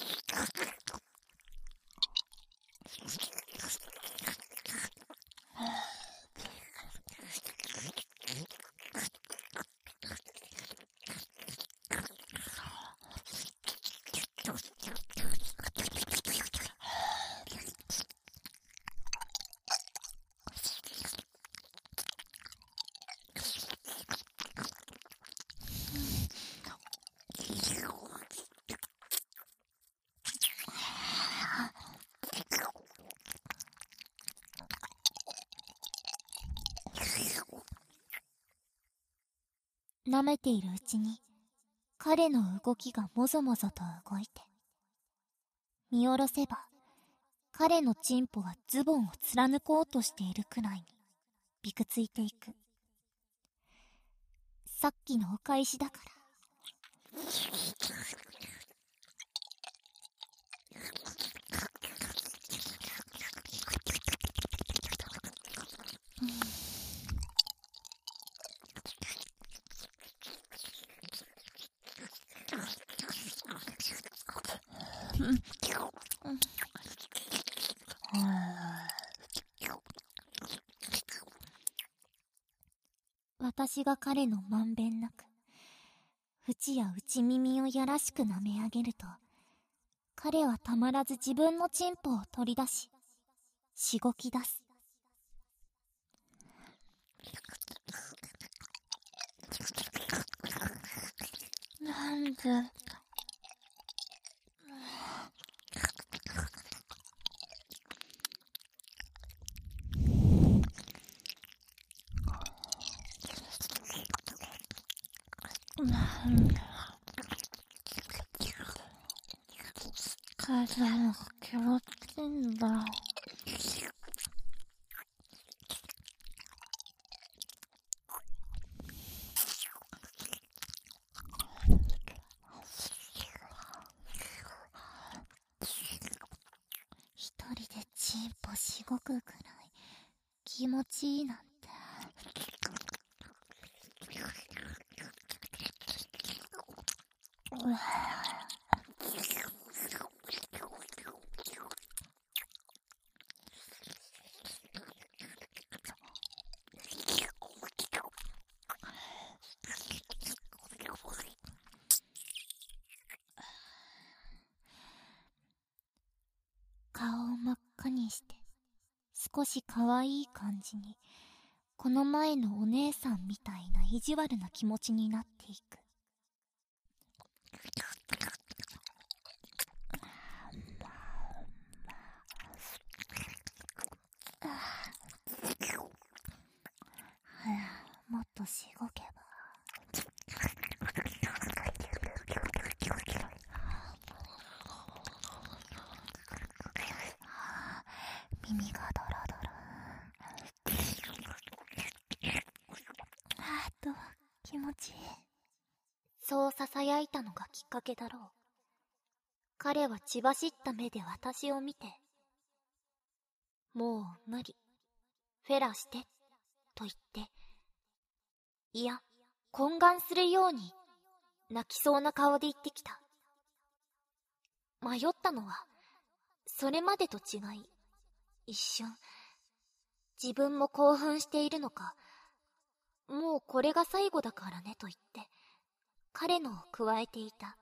舐めているうちに、彼の動きがもぞもぞと動いて、見下ろせば、彼のチンポはズボンを貫こうとしているくらいに、びくついていく。 さっきのお返しだから。私が彼のまんべんなく、縁や内耳をやらしく舐め上げると、彼はたまらず自分のチンポを取り出し、しごき出す。なんで、なんで、体が気持ちいいんだ。一人でチンポしごくくらい気持ちいいなんて。顔を真っ赤にして少し可愛い感じに、この前のお姉さんみたいな意地悪な気持ちになっていく。もっとしごけば。耳がドロドロ。あーっと気持ちいい。そう囁いたのがきっかけだろう。彼は血走った目で私を見て、もう無理、フェラしてと言って、いや懇願するように泣きそうな顔で言ってきた。迷ったのはそれまでと違い、一瞬自分も興奮しているのか、もうこれが最後だからねと言って彼のを加えていた。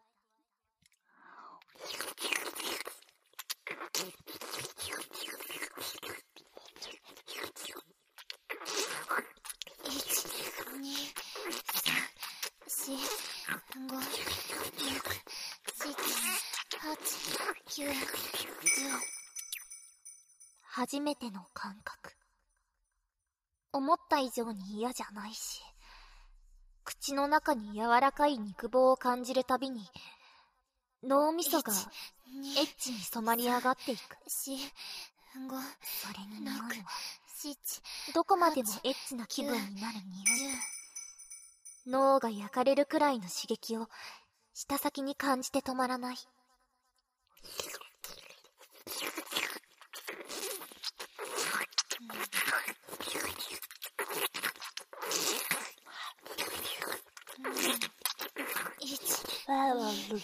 いち、に、さん、よん、ご、ろく、しち、はち、きゅう、じゅう。初めての感覚。思った以上に嫌じゃないし、口の中に柔らかい肉棒を感じるたびに脳みそがエッチに染まり上がっていく。それに匂いはどこまでもエッチな気分になる匂い。脳が焼かれるくらいの刺激を舌先に感じて止まらない。いち、さん、よん、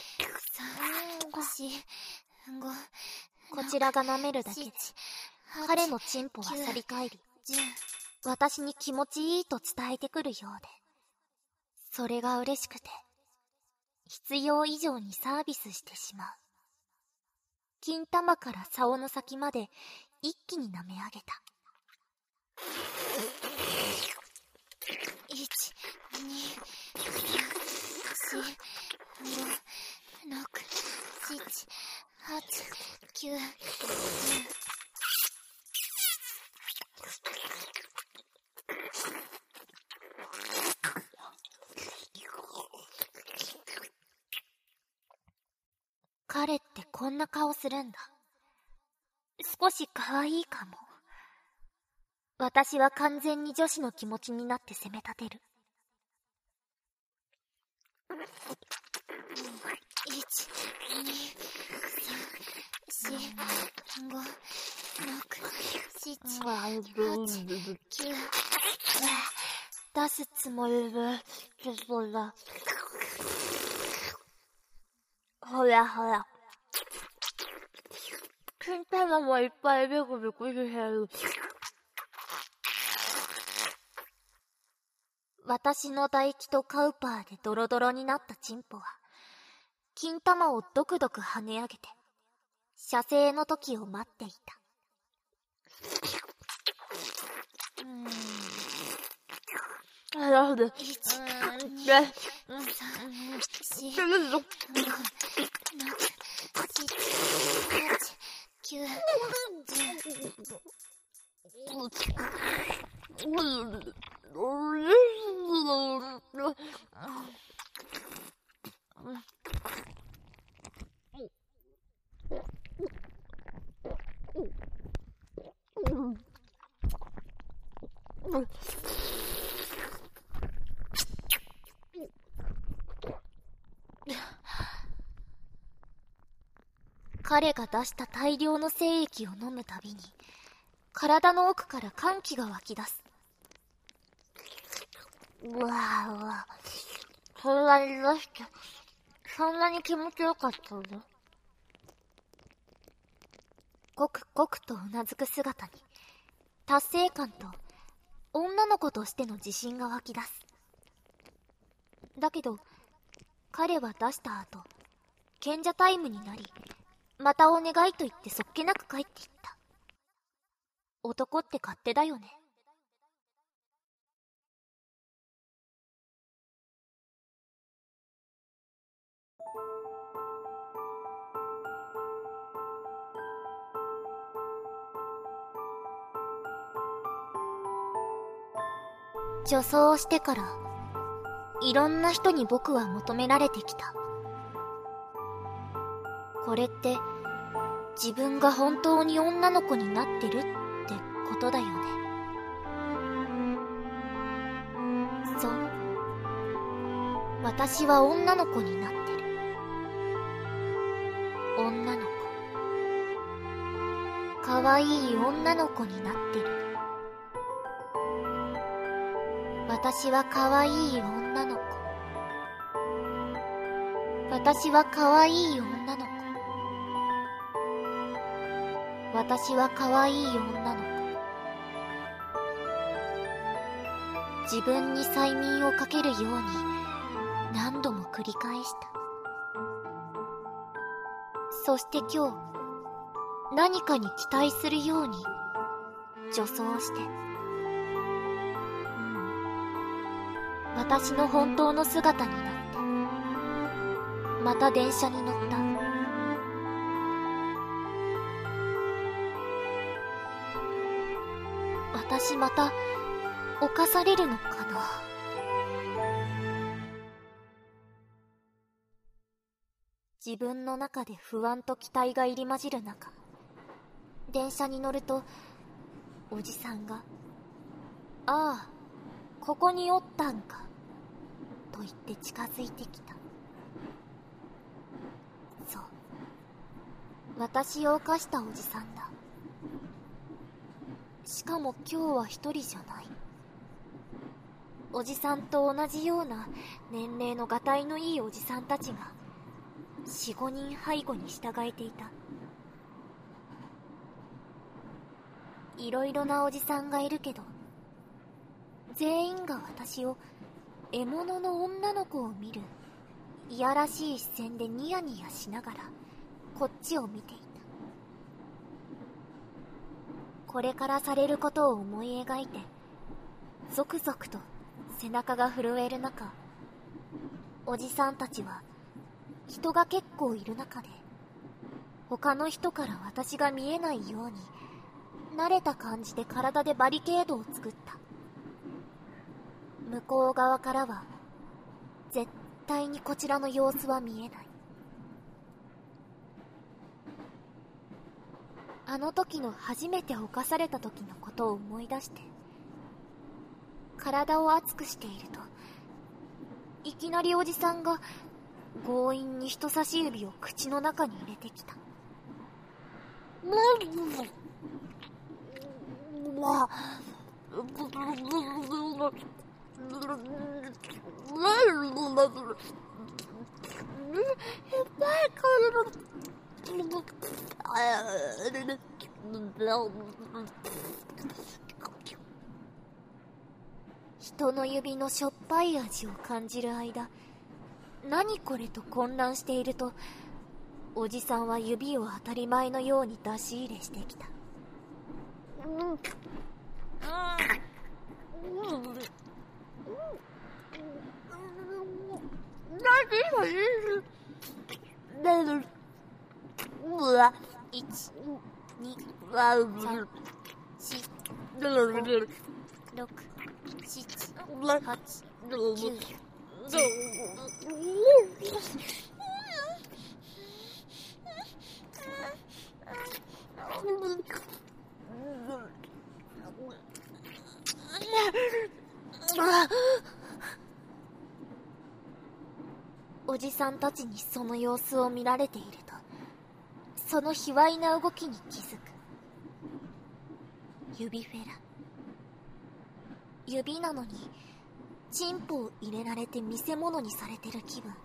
ご。こちらが舐めるだけで彼のチンポは反り返り、私に気持ちいいと伝えてくるようで、それが嬉しくて必要以上にサービスしてしまう。金玉から竿の先まで一気に舐め上げた。いち、に、さん、よん、ご、ろく、しち、はち、きゅう、じゅう。彼ってこんな顔するんだ。少し可愛いかも。私は完全に女子の気持ちになって責め立てる。 いち、に、さん、し、ご、ろく、しち、はち、きゅう。出すつもりで、ほら。ほらほら。金玉もいっぱいビクビクしてる。私の唾液とカウパーでドロドロになったチンポは、金玉をドクドク跳ね上げて、射精の時を待っていた。うーん。なるほど。いち、に、さん、し、ご、ろく、しち、はち、きゅう、じゅう。彼が出した大量の精液を飲むたびに、体の奥から歓喜が湧き出す。うわぁうわぁ、そんなに出して、そんなに気持ちよかったんだ。ごくごくとうなずく姿に、達成感と女の子としての自信が湧き出す。だけど、彼は出した後、賢者タイムになり、またお願いと言ってそっけなく帰っていった。男って勝手だよね。女装をしてから、いろんな人に僕は求められてきた。これって、自分が本当に女の子になってるってことだよね。そう。私は女の子になってる。女の子。かわいい女の子になってる。私はかわいい女の子。私はかわいい女の子。私はかわいい女の子。自分に催眠をかけるように何度も繰り返した。そして今日、何かに期待するように女装して、私の本当の姿になって、また電車に乗った。私また犯されるのかな。自分の中で不安と期待が入り混じる中、電車に乗るとおじさんが「ああ、ここにおったんか」と言って近づいてきた。そう、私を犯したおじさんだ。しかも今日は一人じゃない。おじさんと同じような年齢のがたいのいいおじさんたちが四五人背後に従えていた。いろいろなおじさんがいるけど、全員が私を獲物の女の子を見るいやらしい視線でニヤニヤしながらこっちを見ていた。これからされることを思い描いて、ゾクゾクと背中が震える中、おじさんたちは人が結構いる中で、他の人から私が見えないように慣れた感じで体でバリケードを作った。向こう側からは絶対にこちらの様子は見えない。あの時の初めて犯された時のことを思い出して、体を熱くしているといきなりおじさんが強引に人差し指を口の中に入れてきた。人の指のしょっぱい味を感じる間、何これと混乱していると、おじさんは指を当たり前のように出し入れしてきた。いち、に、さん、よん、ご、ろく、なな、はち、きゅう、じゅう。おじさんたちにその様子を見られていると、その卑猥な動きに気づく。指フェラ。指なのにチンポを入れられて見せ物にされてる気分。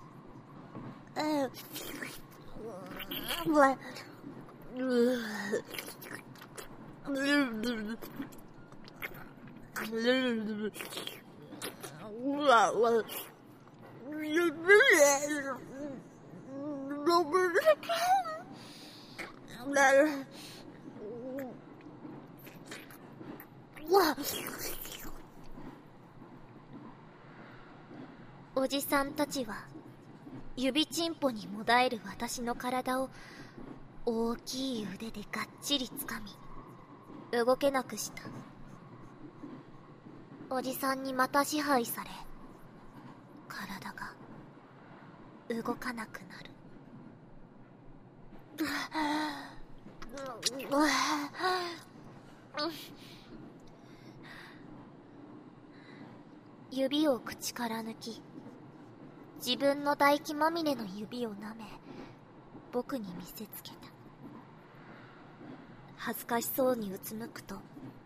おじさんたちは指チンポにもだえる私の体を大きい腕でがっちりつかみ、動けなくした。おじさんにまた支配され、体が動かなくなる。指を口から抜き、自分の唾液まみれの指を舐め、僕に見せつけた。恥ずかしそうにうつむくと、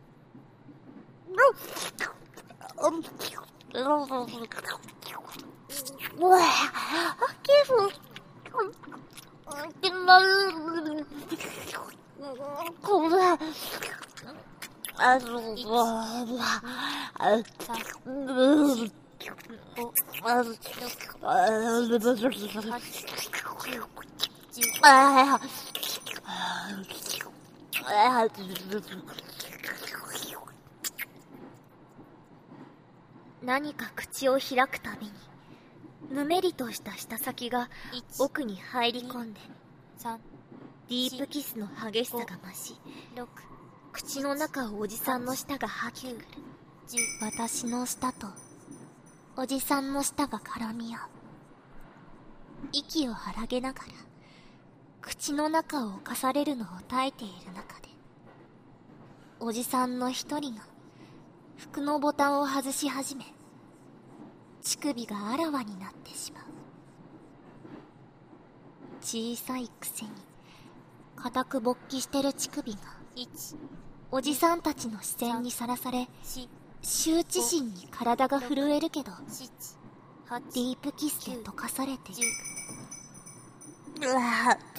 何か口を開くたびにぬめりとした舌先が奥に入り込んで、ディープキスの激しさが増し、口の中をおじさんの舌が吐きくる。私の舌とおじさんの舌が絡み合う。息を荒げながら口の中を侵されるのを耐えている中で、おじさんの一人が服のボタンを外し始め、乳首があらわになってしまう。小さいくせに固く勃起してる乳首がおじさんたちの視線にさらされ、羞恥心に体が震えるけど、ディープキスで溶かされていく。うわぁ。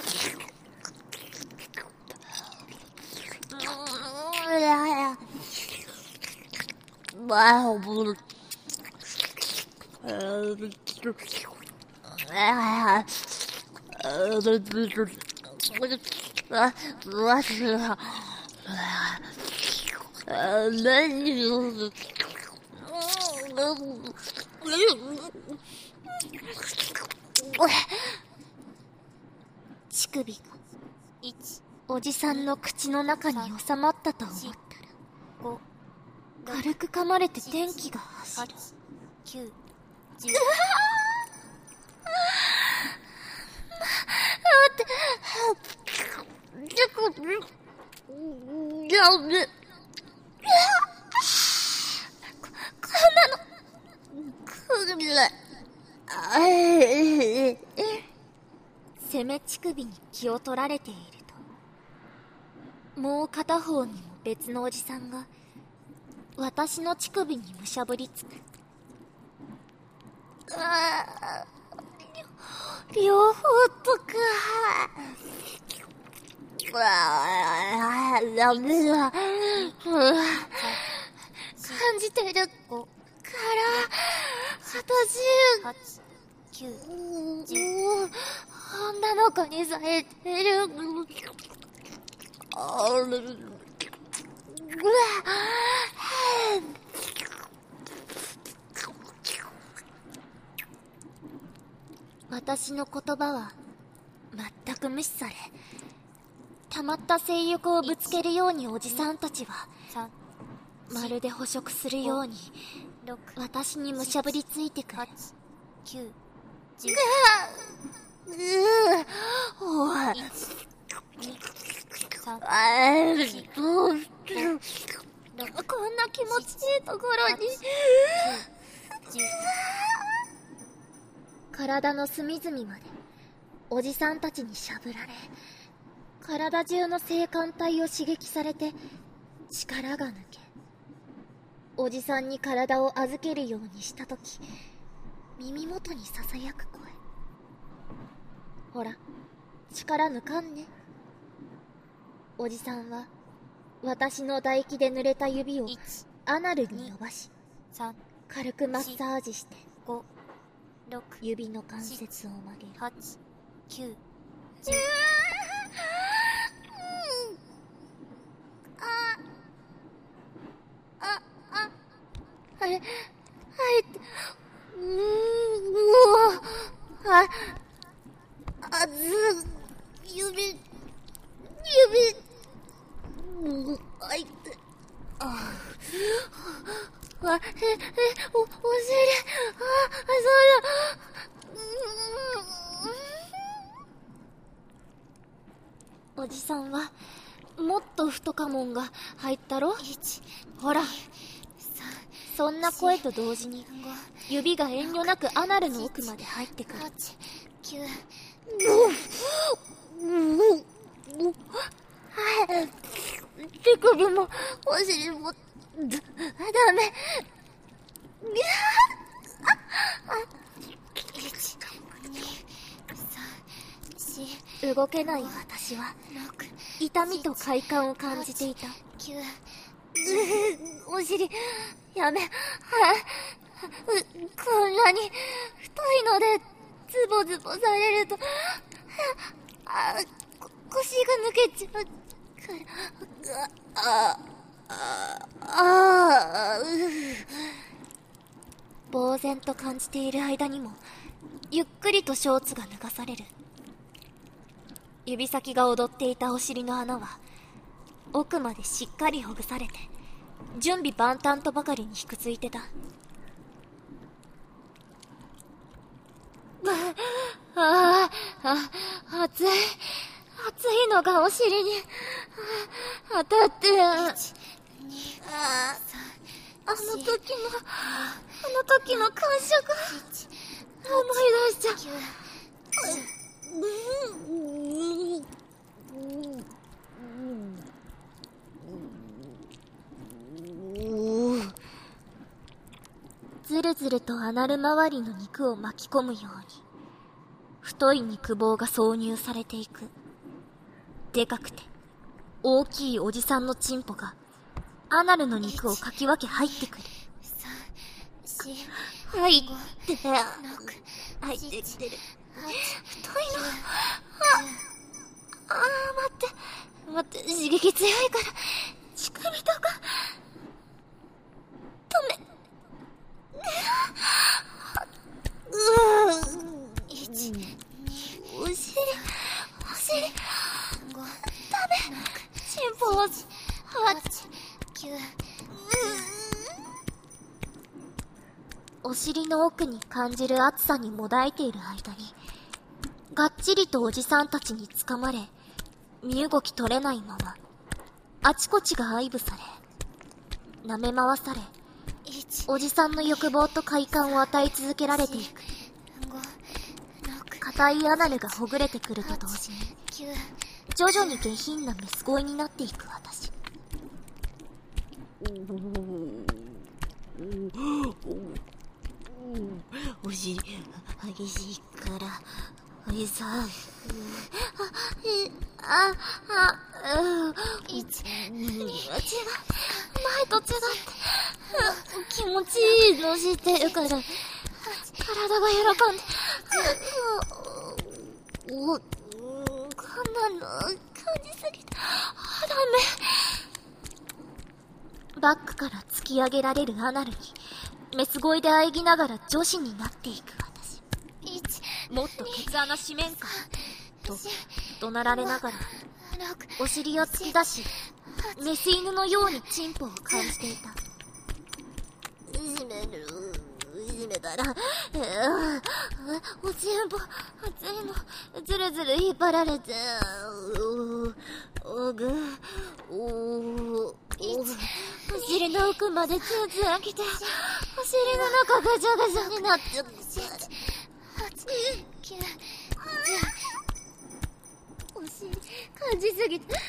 乳首がおじさんの口の中に収まったと思ったら、軽く噛まれて電気が走る。きゅう、じゅう。待って。ちょっと、やべ。こんなの、くぐれ。 攻め乳首に気を取られていると、もう片方にも別のおじさんが私の乳首にむしゃぶりつく。ああ、両方とか。ああ、ダメだ。感じてるから、私、 きゅう、 女の子にされてる。私の言葉は全く無視され、溜まった性欲をぶつけるようにおじさんたちはまるで捕食するように私にむしゃぶりついてくる。 きゅう、じゅう、 おい、 さん、 あどうこんな気持ちいいところにじゅう、 体の隅々までおじさんたちにしゃぶられ、体中の性感帯を刺激されて力が抜け、おじさんに体を預けるようにしたとき、耳元にささやく声。ほら、力抜かんね。おじさんは私の唾液で濡れた指をアナルに伸ばし、 さん、 軽くマッサージしてご、ろく、 指の関節を曲げる。 はち、きゅう、じゅう。 あれ、はい、うーん、うわ、あ、あず、指、指、うん、あいて、あ、あ、え、え、お、お尻、あ、そうだ、おじさんは、もっと太かもんが入ったろ。ほら、そんな声と同時に指が遠慮なくアナルの奥まで入ってくる。 きゅう、 手首もお尻もダメ。動けない私は痛みと快感を感じていた。 きゅう、 お尻やめ、はこんなに太いのでズボズボされると、あこ腰が抜けちゃうから、ああああ呆然と感じている間にもゆっくりとショーツが脱がされる。指先が踊っていたお尻の穴は奥までしっかりほぐされて準備万端とばかりにひくついてた。ああ、あ、熱い、熱いのがお尻に当たって、ああ、あの時の、あの時の感触、思い出しちゃう。ずるずるとアナル周りの肉を巻き込むように太い肉棒が挿入されていく。でかくて大きいおじさんのチンポがアナルの肉をかき分け入ってくる。入って入ってきてる。太いの。ああ、待って待って、刺激強いから乳首とか止め。うー一、二、お尻、お尻、 ご、 ダメ、チンポを、八、 きゅう、 お尻の奥に感じる熱さにもだえている間に、がっちりとおじさんたちにつかまれ、身動き取れないまま、あちこちが愛撫され、舐め回され、おじさんの欲望と快感を与え続けられていく。片硬いアナルがほぐれてくると同時に、徐々に下品なメス声になっていく私。お尻激しいからうるさい。あ、あ、うん、いち、違う、前と違って気持ちいいの知ってるから、体が喜んで、お、こんなの感じすぎた。ダメ。バックから突き上げられるアナルにメス声で喘ぎながら女子になっていく私。もっとケツ穴閉めんかと怒鳴られながらお尻を突き出し、メス犬のようにチンポを感じていた。いじめる、いじめたら、おちんぽ熱いのずるずる引っ張られて、おぐおおお尻の奥までツンツン来て、お尻の中がジャガジャになって、お尻感じすぎて、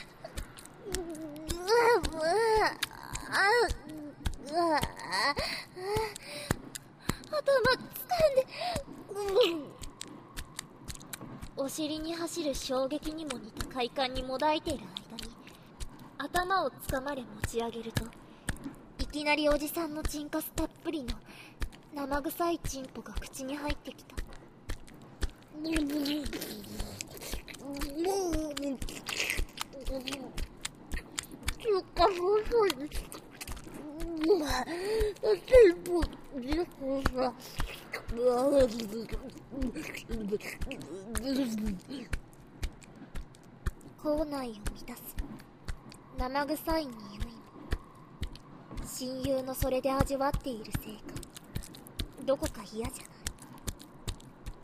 頭掴んで、お尻に走る衝撃にも似た快感にもだいている間に、頭をつかまれ持ち上げると、いきなりおじさんのチンカスたっぷりの生臭いチンポが口に入ってきた。口内を満たす生臭い匂いも親友のそれで味わっているせいかどこか嫌じゃない。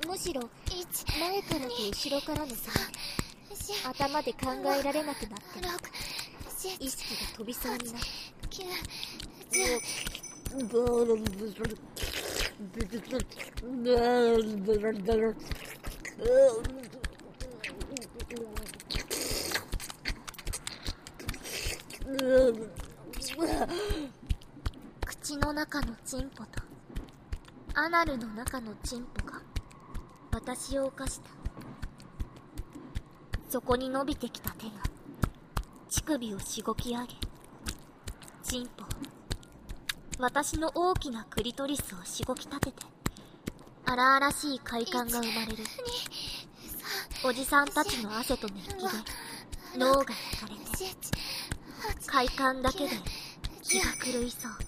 むしろ前からと後ろからの差が頭で考えられなくなって意識が飛びそうになって、口の中のチンポとアナルの中のチンポが私を犯した。そこに伸びてきた手が乳首をしごき上げ、チンポ、私の大きなクリトリスをしごき立てて荒々しい快感が生まれる。おじさんたちの汗と熱気で脳が焼かれて快感だけで気が狂いそう。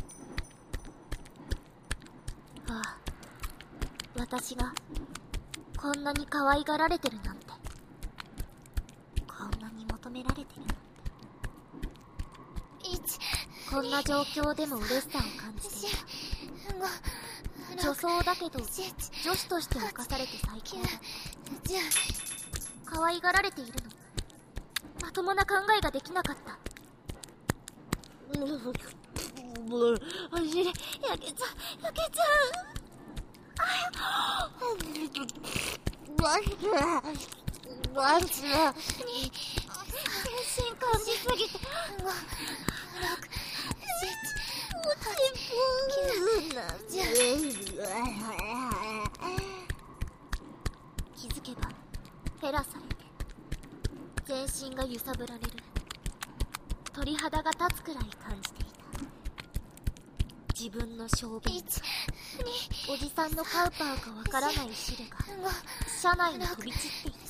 ああ、私がこんなに可愛がられてるなんて、こんなに求められてるなんて、こんな状況でも嬉しさを感じていた。女装だけど女子として犯されて最高だ。可愛がられているのまともな考えができなかった。お尻焼けちゃう、焼けちゃう。マジで進化しすぎて気づけば減らされて全身が揺さぶられる。鳥肌が立つくらい感じていた。自分の小便、おじさんのカウパーかわからない汁が車内に飛び散っていた。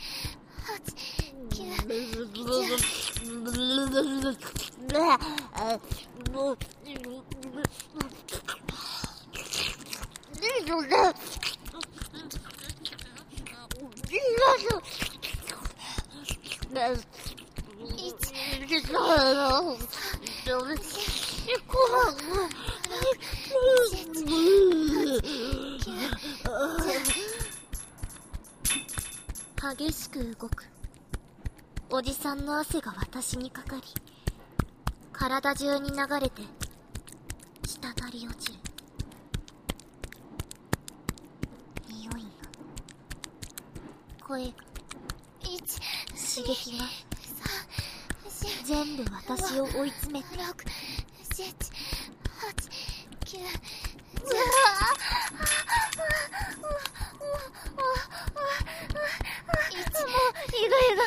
激しく動くおじさんの汗が私にかかり、体中に流れて滴り落ちる。匂いが声が、刺激が、全部私を追い詰めて、ろく、しち、はち、きゅう、じゅう、もう、イガイガ、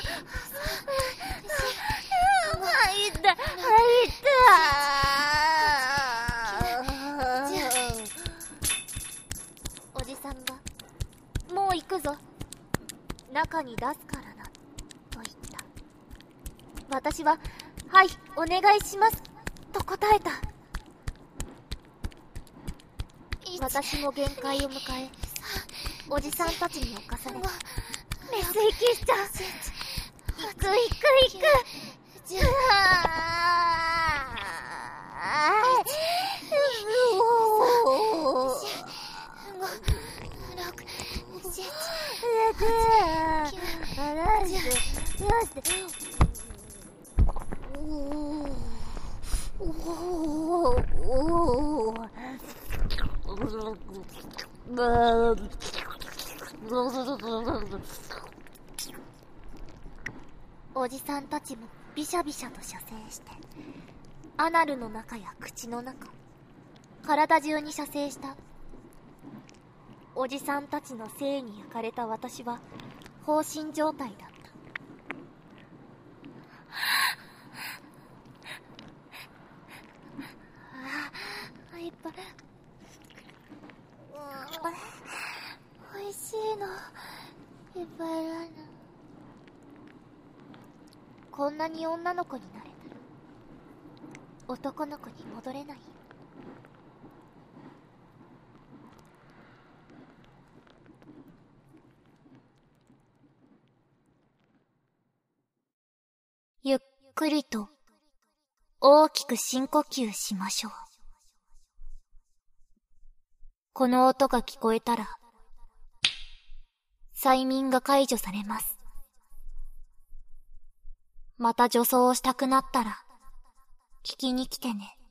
入った、入った。おじさんが、もう行くぞ。中に出すからな、と言った。私は、はい、お願いします、と答えた。私も限界を迎え、おじさんたちに侵され、メス息しちゃう。行く行く行く。じゃあ、おじさんたちもビシャビシャと射精して、アナルの中や口の中、体中に射精した。おじさんたちの性に焼かれた私は放心状態だった。ああ、いっぱい。おいしいのいっぱいあるな。こんなに女の子になれたら男の子に戻れない。ゆっくりと大きく深呼吸しましょう。この音が聞こえたら催眠が解除されます。また女装をしたくなったら聞きに来てね。